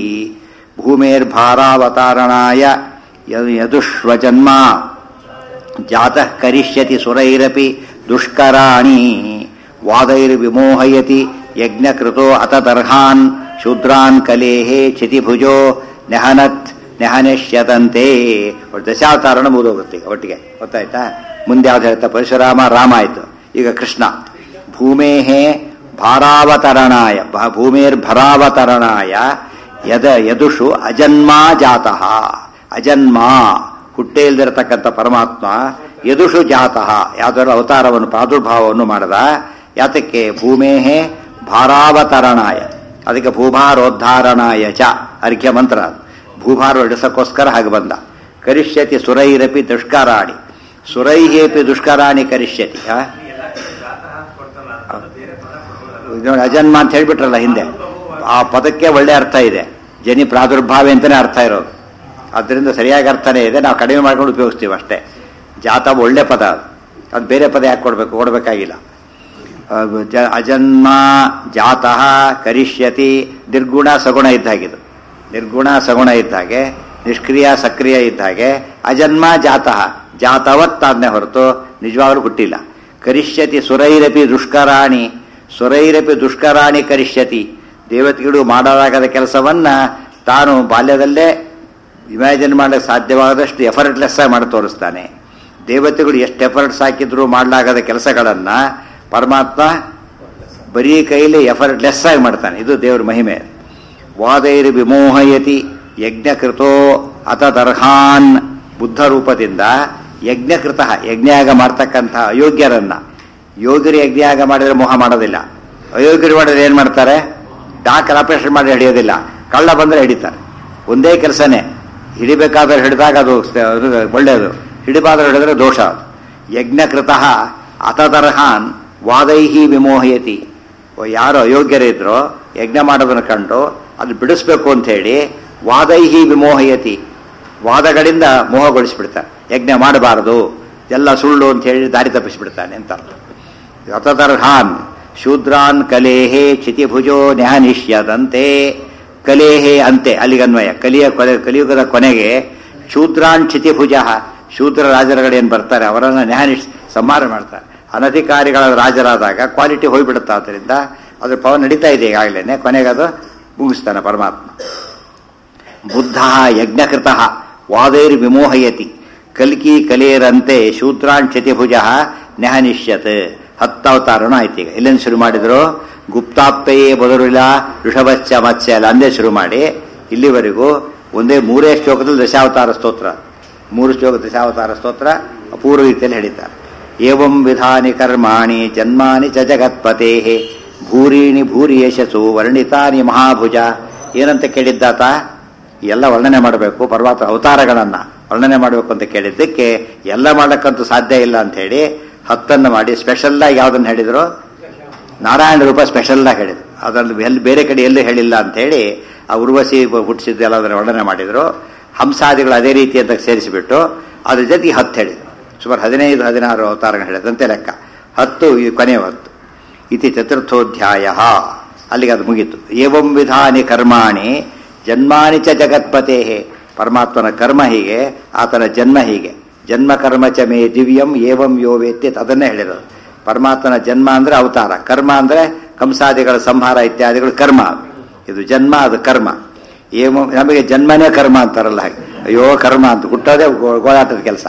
ಭೂಮೇರ್ಭಾರಾವತಾರಣಾಯ ಯದುಷ್ವಜನ್ಮ ಜಾತಃ ಕರಿಷ್ಯತಿ ಸುರೈರಪಿ ದುಷ್ಕರಾಣಿ ವಾದೈರ್ವಿಮೋಹಯತಿ ಯಜ್ಞಕೃತೋ ಅತತರ್ಹಾನ್ ಶೂದ್ರಾನ್ ಕಲೇಹೇ ಕ್ಷಿತಿಭುಜೋ ನೆಹನತ್ ನೆಹನಿಷ್ಯತಂತೆ. ದಶಾವತಾರಣ ಮುಗಿದೋಗುತ್ತೆ ಒಟ್ಟಿಗೆ, ಗೊತ್ತಾಯ್ತಾ? ಮುಂದೆ ಯಾವ್ದು ಹೇಳ್ತಾ? ಪರಶುರಾಮ ರಾಮ ಆಯ್ತು, ಈಗ ಕೃಷ್ಣ. ಭೂಮೇಹೇ ಭಾರಾವತರಣಾಯ ಭೂಮೇರ್ಭರಾವತರಣಾಯ ಯದ ಯದುಷು ಅಜನ್ಮಾ ಜಾತಃ. ಅಜನ್ಮ ಹುಟ್ಟೇ ಇಲ್ದಿರತಕ್ಕಂಥ ಪರಮಾತ್ಮ ಯದುಷು ಜಾತಃ ಯಾವ್ದಾದ್ರು ಅವತಾರವನ್ನು ಪ್ರಾದುರ್ಭಾವವನ್ನು ಮಾಡದ. ಯಾತಕ್ಕೆ? ಭೂಮೇಹೇ ಭಾರಾವತರಣಾಯ, ಅದಕ್ಕೆ ಭೂಭಾರೋದ್ಧಾರಣಾಯ ಚ ಅರ್ಘ್ಯ ಮಂತ್ರ. ಭೂಭಾರ ಇಡಿಸಕ್ಕೋಸ್ಕರ ಹಾಗೆ ಬಂದ. ಕರಿಷ್ಯತಿ ಸುರೈರಪಿ ದುಷ್ಕರಾಣಿ, ಸುರೈಹೇಪಿ ದುಷ್ಕರಾಣಿ ಕರಿಷ್ಯತಿ. ಅಜನ್ಮ ಅಂತ ಹೇಳ್ಬಿಟ್ರಲ್ಲ ಹಿಂದೆ, ಆ ಪದಕ್ಕೆ ಒಳ್ಳೆ ಅರ್ಥ ಇದೆ. ಜನಿ ಪ್ರಾದುರ್ಭಾವ ಅಂತಾನೆ ಅರ್ಥ ಇರೋದು, ಅದರಿಂದ ಸರಿಯಾಗಿ ಅರ್ಥನೇ ಇದೆ. ನಾವು ಕಡಿಮೆ ಮಾಡ್ಕೊಂಡು ಉಪಯೋಗಿಸ್ತೀವಿ ಅಷ್ಟೇ. ಜಾತ ಒಳ್ಳೆ ಪದ, ಅದು ಅದು ಬೇರೆ ಪದ ಯಾಕೆ ಕೊಡ್ಬೇಕು? ಕೊಡಬೇಕಾಗಿಲ್ಲ. ಅಜನ್ಮ ಜಾತಃ ಕರಿಷ್ಯತಿ ನಿರ್ಗುಣ ಸಗುಣ ಇದ್ದಾಗಿದ್ದು, ನಿರ್ಗುಣ ಸಗುಣ ಇದ್ದಾಗೆ, ನಿಷ್ಕ್ರಿಯ ಸಕ್ರಿಯ ಇದ್ದಾಗೆ ಅಜನ್ಮ ಜಾತಃ ಜಾತವತ್ತಾದ್ನೇ ಹೊರತು ನಿಜವಾಗ್ಲೂ ಹುಟ್ಟಿಲ್ಲ. ಕರಿಷ್ಯತಿ ಸುರೈರಪಿ ದುಷ್ಕರಾಣಿ, ಸುರೈರಪಿ ದುಷ್ಕರಾಣಿ ಕರಿಷ್ಯತಿ. ದೇವತೆಗಳು ಮಾಡಲಾಗದ ಕೆಲಸವನ್ನ ತಾನು ಬಾಲ್ಯದಲ್ಲೇ ಇಮ್ಯಾಜಿನ್ ಮಾಡಕ್ಕೆ ಸಾಧ್ಯವಾದಷ್ಟು ಎಫರ್ಟ್ಲೆಸ್ ಆಗಿ ಮಾಡಿ ತೋರಿಸ್ತಾನೆ. ದೇವತೆಗಳು ಎಷ್ಟು ಎಫರ್ಟ್ಸ್ ಹಾಕಿದ್ರು ಮಾಡಲಾಗದ ಕೆಲಸಗಳನ್ನ ಪರಮಾತ್ಮ ಬರೀ ಕೈಲಿ ಎಫರ್ಟ್ಲೆಸ್ ಆಗಿ ಮಾಡ್ತಾನೆ. ಇದು ದೇವ್ರ ಮಹಿಮೆ. ವಾದೈರ್ ವಿಮೋಹಯತಿ ಯಜ್ಞಕೃತೋ ಅತದರ್ಹಾನ್. ಬುದ್ಧ ರೂಪದಿಂದ ಯಜ್ಞಕೃತ, ಯಜ್ಞಯಾಗ ಮಾಡ್ತಕ್ಕಂಥ ಅಯೋಗ್ಯರನ್ನ, ಯೋಗ್ಯರು ಯಜ್ಞಯಾಗ ಮಾಡಿದ್ರೆ ಮೋಹ ಮಾಡೋದಿಲ್ಲ. ಅಯೋಗ್ಯರು ಮಾಡಿದ್ರೆ ಏನ್ ಮಾಡ್ತಾರೆ? ಡಾಕ್ಟರ್ ಆಪರೇಷನ್ ಮಾಡಿ ಹಿಡಿಯೋದಿಲ್ಲ, ಕಳ್ಳ ಬಂದ್ರೆ ಹಿಡಿತಾರೆ. ಒಂದೇ ಕೆಲಸನೇ, ಹಿಡಿಬೇಕಾದ್ರೆ ಹಿಡಿದಾಗ ಅದು ಒಳ್ಳೆಯದು, ಹಿಡಿಬಾದ್ರೆ ಹಿಡಿದ್ರೆ ದೋಷ. ಯಜ್ಞಕೃತ ಅತದರ್ಹಾನ್ ವಾದೈಹಿ ವಿಮೋಹಯತಿ. ಯಾರು ಅಯೋಗ್ಯರಿದ್ರೋ ಯಜ್ಞ ಮಾಡೋದನ್ನು ಕಂಡು ಅದು ಬಿಡಿಸ್ಬೇಕು ಅಂತ ಹೇಳಿ ವಾದೈಹಿ ವಿಮೋಹಯತಿ, ವಾದಗಳಿಂದ ಮೋಹಗೊಳಿಸ್ಬಿಡ್ತಾರೆ. ಯಜ್ಞ ಮಾಡಬಾರದು, ಎಲ್ಲ ಸುಳ್ಳು ಅಂತ ಹೇಳಿ ದಾರಿ ತಪ್ಪಿಸ್ಬಿಡ್ತಾನೆ ಅಂತ ಅರ್ಥ. ಅತದರ್ಹಾನ್ ಶೂದ್ರಾನ್ ಕಲೇಹೇ ಕ್ಷಿತಿಭುಜೋ ನ್ಯಾನಿಷ್ಯದಂತೆ. ಕಲೇಹೇ ಅಂತೆ ಅಲ್ಲಿಗನ್ವಯ. ಕಲಿಯ ಕೊನೆ, ಕಲಿಯುಗದ ಕೊನೆಗೆ ಶೂದ್ರಾನ್ ಕ್ಷಿತಿಭುಜ, ಶೂದ್ರ ರಾಜರುಗಳೇನು ಬರ್ತಾರೆ ಅವರನ್ನು ನ್ಯಾನಿಷ್ ಸಂಹಾರ ಮಾಡ್ತಾರೆ. ಅನಧಿಕಾರಿಗಳ ರಾಜರಾದಾಗ ಕ್ವಾಲಿಟಿ ಹೋಗ್ಬಿಡುತ್ತೆ. ಆದ್ದರಿಂದ ಅದ್ರ ಪವನ್ ನಡೀತಾ ಇದೆ ಈಗಾಗಲೇ, ಕೊನೆಗೆ ಅದು ಮುಗಿಸ್ತಾನೆ ಪರಮಾತ್ಮ. ಬುದ್ಧ ಯಜ್ಞಕೃತ ವಾದೈರ್ ವಿಮೋಹಯತಿ ಕಲ್ಕಿ ಕಲೇರಂತೆ ಶೂದ್ರಾನ್ ಕ್ಷತಿಭುಜ ನ್ಯಾನಿಷ್ಯತ್. ಹತ್ತವತಾರಣ ಆಯ್ತು. ಈಗ ಎಲ್ಲೇನು ಶುರು ಮಾಡಿದ್ರು? ಗುಪ್ತಾಪ್ತಯೇ ಬದರುಲ ಋಷಭಶ್ಚ ಮತ್ಸ್ಯ ಅಲ್ಲ ಅಂದೇ ಶುರು ಮಾಡಿ ಇಲ್ಲಿವರೆಗೂ ಒಂದೇ ಮೂರೇ ಶ್ಲೋಕದಲ್ಲಿ ದಶಾವತಾರ ಸ್ತೋತ್ರ, ಮೂರು ಶ್ಲೋಕ ದಶಾವತಾರ ಸ್ತೋತ್ರ ಅಪೂರ್ವ ರೀತಿಯಲ್ಲಿ ಹೇಳಿದ್ದಾರೆ. ಏವಂ ವಿಧಾನಿ ಕರ್ಮಾಣಿ ಜನ್ಮಾನಿ ಚ ಜಗತ್ಪತೆ ಭೂರೀಣಿ ಭೂರಿ ಯಶಸ್ಸು ವರ್ಣಿತಾನಿ ಮಹಾಭುಜ. ಏನಂತ ಕೇಳಿದ್ದಾತ? ಎಲ್ಲ ವರ್ಣನೆ ಮಾಡಬೇಕು, ಪರ್ವತ ಅವತಾರಗಳನ್ನ ವರ್ಣನೆ ಮಾಡಬೇಕು ಅಂತ ಕೇಳಿದ್ದಕ್ಕೆ ಎಲ್ಲ ಮಾಡಕ್ಕಂತೂ ಸಾಧ್ಯ ಇಲ್ಲ ಅಂತ ಹೇಳಿ ಹತ್ತನ್ನು ಮಾಡಿ ಸ್ಪೆಷಲ್ ಆಗಿ ಯಾವುದನ್ನು ಹೇಳಿದ್ರು? ನಾರಾಯಣ ರೂಪ ಸ್ಪೆಷಲ್ ಆಗಿ ಹೇಳಿದ್ರು. ಅದನ್ನು ಎಲ್ಲಿ ಬೇರೆ ಕಡೆ ಎಲ್ಲೂ ಹೇಳಿಲ್ಲ ಅಂತ ಹೇಳಿ ಆ ಉರ್ವಶಿ ಹುಟ್ಟಿಸಿದ್ದೆಲ್ಲ ಅದನ್ನು ವರ್ಣನೆ ಮಾಡಿದ್ರು. ಹಂಸಾದಿಗಳು ಅದೇ ರೀತಿ ಅಂತ ಸೇರಿಸಿಬಿಟ್ಟು ಅದ್ರ ಜೊತೆಗೆ ಹತ್ತು ಹೇಳಿದ್ರು. ಸುಮಾರು ಹದಿನೈದು ಹದಿನಾರು ಅವತಾರಗಳು ಹೇಳಿದಂತೆ ಲೆಕ್ಕ. ಹತ್ತು ಈ ಕೊನೆಯ ಹತ್ತು. ಇತಿ ಚತುರ್ಥೋಧ್ಯಾಯ. ಅಲ್ಲಿಗೆ ಅದು ಮುಗೀತು. ಏವಂ ವಿಧಾನಿ ಕರ್ಮಾಣಿ ಜನ್ಮಾನಿ ಚ ಜಗತ್ಪತೆ. ಪರಮಾತ್ಮನ ಕರ್ಮ ಹೀಗೆ, ಆತನ ಜನ್ಮ ಹೀಗೆ. ಜನ್ಮ ಕರ್ಮ ಚ ಮೇ ದಿವ್ಯಂ ಏವಂ ಯೋ ವೇತ್ತಿ, ಅದನ್ನೇ ಹೇಳಿರೋದು. ಪರಮಾತ್ಮನ ಜನ್ಮ ಅಂದ್ರೆ ಅವತಾರ, ಕರ್ಮ ಅಂದ್ರೆ ಕಂಸಾದಿಗಳ ಸಂಹಾರ ಇತ್ಯಾದಿಗಳು ಕರ್ಮ. ಇದು ಜನ್ಮ, ಅದು ಕರ್ಮ. ಏವ ನಮಗೆ ಜನ್ಮನೇ ಕರ್ಮ ಅಂತಾರಲ್ಲ ಹಾಗೆ. ಅಯ್ಯೋ ಕರ್ಮ ಅಂತ ಹುಟ್ಟೋದೇ ಗೋಳಾಟದ ಕೆಲಸ.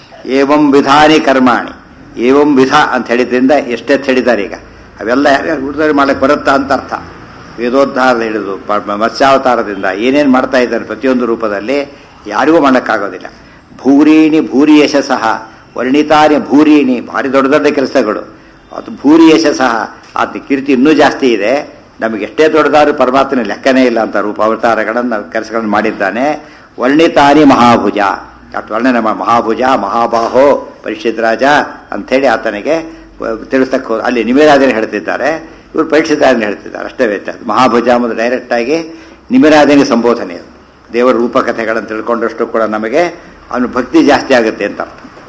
ಏವಂ ವಿಧಾನಿ ಕರ್ಮಾಣಿ, ಏವಂ ವಿಧ ಅಂತ ಹೇಳಿದ್ರಿಂದ ಎಷ್ಟೆತ್ತು ಹೇಳಿದ್ದಾರೆ. ಈಗ ಅವೆಲ್ಲ ಹುಡುಗರು ಮಾಡಕ್ಕೆ ಬರುತ್ತಾ ಅಂತ ಅರ್ಥ. ವೇದೋದ್ಧಾರ ಹಿಡಿದು ಮತ್ಸ್ಯಾವತಾರದಿಂದ ಏನೇನು ಮಾಡ್ತಾ ಇದ್ದಾರೆ ಪ್ರತಿಯೊಂದು ರೂಪದಲ್ಲಿ ಯಾರಿಗೂ ಮಾಡೋಕ್ಕಾಗೋದಿಲ್ಲ. ಭೂರೀಣಿ ಭೂರಿ ಯಶಸ್ಸಹ ವರ್ಣಿತಾನಿ. ಭೂರೀಣಿ ಭಾರಿ ದೊಡ್ಡ ದೊಡ್ಡ ಕೆಲಸಗಳು, ಅದು ಭೂರಿ ಯಶಸ್ಸಹ. ಆತ ಕೀರ್ತಿ ಇನ್ನೂ ಜಾಸ್ತಿ ಇದೆ. ನಮಗೆ ಎಷ್ಟೇ ದೊಡ್ಡದಾದ್ರೂ ಪರಮಾತ್ಮನ ಲೆಕ್ಕನೇ ಇಲ್ಲ ಅಂತ ರೂಪ ಅವತಾರಗಳನ್ನು ಕೆಲಸಗಳನ್ನು ಮಾಡಿದ್ದಾನೆ. ವರ್ಣಿತಾನಿ ಮಹಾಭುಜ, ಅಷ್ಟು ವರ್ಣನೆ ಮಹಾಭುಜ ಮಹಾಬಾಹೋ ಪರೀಕ್ಷಿತ್ ರಾಜ ಅಂಥೇಳಿ ಆತನಿಗೆ ತಿಳಿಸ್ತಕ್ಕ ಹೋದ. ಅಲ್ಲಿ ನಿಮಿರಾಜನ ಹೇಳ್ತಿದ್ದಾರೆ, ಇವರು ಪರೀಕ್ಷಿತರಾಜನ ಹೇಳ್ತಿದ್ದಾರೆ. ಅಷ್ಟೇ ವ್ಯತ್ಯಾಸ. ಮಹಾಭುಜ ಮತ್ತು ಡೈರೆಕ್ಟ್ ಆಗಿ ನಿಮಿರಾಜನಿಗೆ ಸಂಬೋಧನೆ. ದೇವರ ರೂಪಕಥೆಗಳನ್ನು ತಿಳ್ಕೊಂಡಷ್ಟು ಕೂಡ ನಮಗೆ ಅವನು ಭಕ್ತಿ ಜಾಸ್ತಿ ಆಗುತ್ತೆ ಅಂತ ಅರ್ಥ.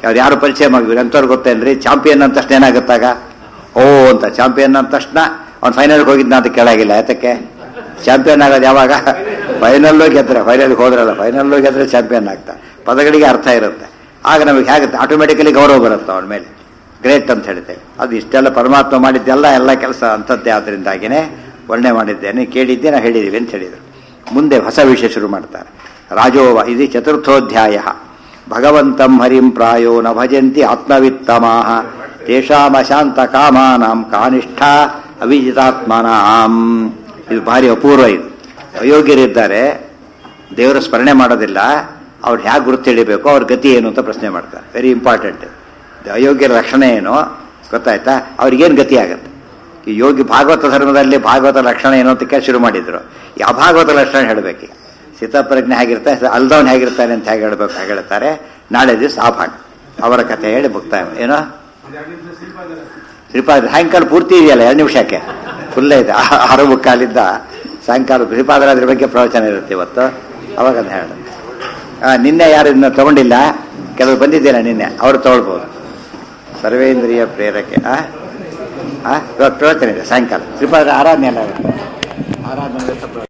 ಅವ್ರು ಯಾರು ಪರಿಚಯ ಮಾಡಿದ್ರು ಎಂಥವ್ರು ಗೊತ್ತೇನ್ರಿ, ಚಾಂಪಿಯನ್ ಅಂದ ತಕ್ಷಣ ಏನಾಗುತ್ತಾಗ ಓ ಅಂತ, ಚಾಂಪಿಯನ್ ಅಂದ ತಕ್ಷಣ ಅವ್ನು ಫೈನಲ್ಗೆ ಹೋಗಿದ್ನ ಅಂತ ಕೇಳಾಗಿಲ್ಲ. ಯಾತಕ್ಕೆ? ಚಾಂಪಿಯನ್ ಆಗೋದು ಯಾವಾಗ? ಫೈನಲ್ಲೂ ಗೆದ್ರೆ, ಫೈನಲ್ಗೆ ಹೋದ್ರಲ್ಲ, ಫೈನಲ್ಲೂ ಗೆದ್ರೆ ಚಾಂಪಿಯನ್ ಆಗ್ತಾ. ಪದಗಳಿಗೆ ಅರ್ಥ ಇರುತ್ತೆ. ಆಗ ನಮಗೆ ಹೇಗುತ್ತೆ, ಆಟೋಮೆಟಿಕಲಿ ಗೌರವ ಬರುತ್ತೆ ಅವನ ಮೇಲೆ, ಗ್ರೇಟ್ ಅಂತ ಹೇಳ್ತೇವೆ. ಅದು ಇಷ್ಟೆಲ್ಲ ಪರಮಾತ್ಮ ಮಾಡಿದ್ದೆಲ್ಲ ಎಲ್ಲ ಕೆಲಸ ಅಂಥದ್ದೇ. ಆದ್ದರಿಂದಾಗಿನೇ ವರ್ಣನೆ ಮಾಡಿದ್ದೇನೆ, ಕೇಳಿದ್ದೆ, ನಾ ಹೇಳಿದ್ದೀವಿ ಅಂತ ಹೇಳಿದರು. ಮುಂದೆ ಹೊಸ ವಿಷಯ ಶುರು ಮಾಡ್ತಾರೆ. ರಾಜೋವ ಇದು ಚತುರ್ಥೋಧ್ಯಾಯ. ಭಗವಂತಂ ಹರಿಂ ಪ್ರಾಯೋ ನ ಭಜಂತಿ ಆತ್ಮವಿತ್ತಮಾಹ ತೇಷಾಮ ಶಾಂತ ಕಾಮಾನಾಂ ಕಾನಿಷ್ಠ ಅವಿಜಿತಾತ್ಮನಾಂ. ಇದು ಭಾರಿ ಅಪೂರ್ವ. ಇದು ಅಯೋಗ್ಯರಿದ್ದಾರೆ, ದೇವರ ಸ್ಮರಣೆ ಮಾಡೋದಿಲ್ಲ, ಅವ್ರು ಹೇಗೆ ಗುರುತು ಹಿಡಿಬೇಕು, ಅವ್ರ ಗತಿ ಏನು ಅಂತ ಪ್ರಶ್ನೆ ಮಾಡ್ತಾರೆ. Very important. ಅಯೋಗ್ಯರ ರಕ್ಷಣೆ ಏನು ಗೊತ್ತಾಯ್ತಾ? ಅವ್ರಿಗೇನು ಗತಿ ಆಗುತ್ತೆ? ಈ ಯೋಗಿ ಭಾಗವತ ಧರ್ಮದಲ್ಲಿ ಭಾಗವತ ಲಕ್ಷಣ ಏನು ಅಂತ ಶುರು ಮಾಡಿದ್ರು. ಯಾವ ಭಾಗವತ ಲಕ್ಷಣ ಹೇಳಬೇಕು? ಸ್ಥಿತಪ್ರಜ್ಞೆ ಹೇಗಿರ್ತಾರೆ, ಅಲ್ದವನ್ ಹೇಗಿರ್ತಾನೆ ಅಂತ ಹೇಗೆ ಹೇಳ್ಬೇಕು, ಹಾಗೆ ಹೇಳ್ತಾರೆ. ನಾಳೆ ದಿವಸ ಆ ಭಾಗ ಅವರ ಕಥೆ ಹೇಳಿ ಮುಕ್ತಾಯ. ಏನೋ ಶ್ರೀಪಾದ ಸಾಯಂಕಾಲ ಪೂರ್ತಿ ಇದೆಯಲ್ಲ, ಎರಡು ನಿಮಿಷಕ್ಕೆ ಫುಲ್ಲೇ ಇದೆ. ಆರು ಮುಕ್ಕಾಲಿದ್ದ ಸಾಯಂಕಾಲ ಶ್ರೀಪಾದರಾದ್ರ ಬಗ್ಗೆ ಪ್ರವಚನ ಇರುತ್ತೆ ಇವತ್ತು. ಅವಾಗ ಅದು ಹೇಳ. ನಿನ್ನೆ ಯಾರು ಇನ್ನು ತಗೊಂಡಿಲ್ಲ, ಕೆಲವರು ಬಂದಿದ್ದೇನೆ ನಿನ್ನೆ, ಅವರು ತಗೊಳ್ಬೋದು. ಸರ್ವೇಂದ್ರಿಯ ಪ್ರೇರಕೆ ಆ ಪ್ರವಚನ ಇದೆ ಸಾಯಂಕಾಲ. ಶ್ರೀಪಾದ ಆರಾಧನೆ ಎಲ್ಲ ಆರಾಧನೆ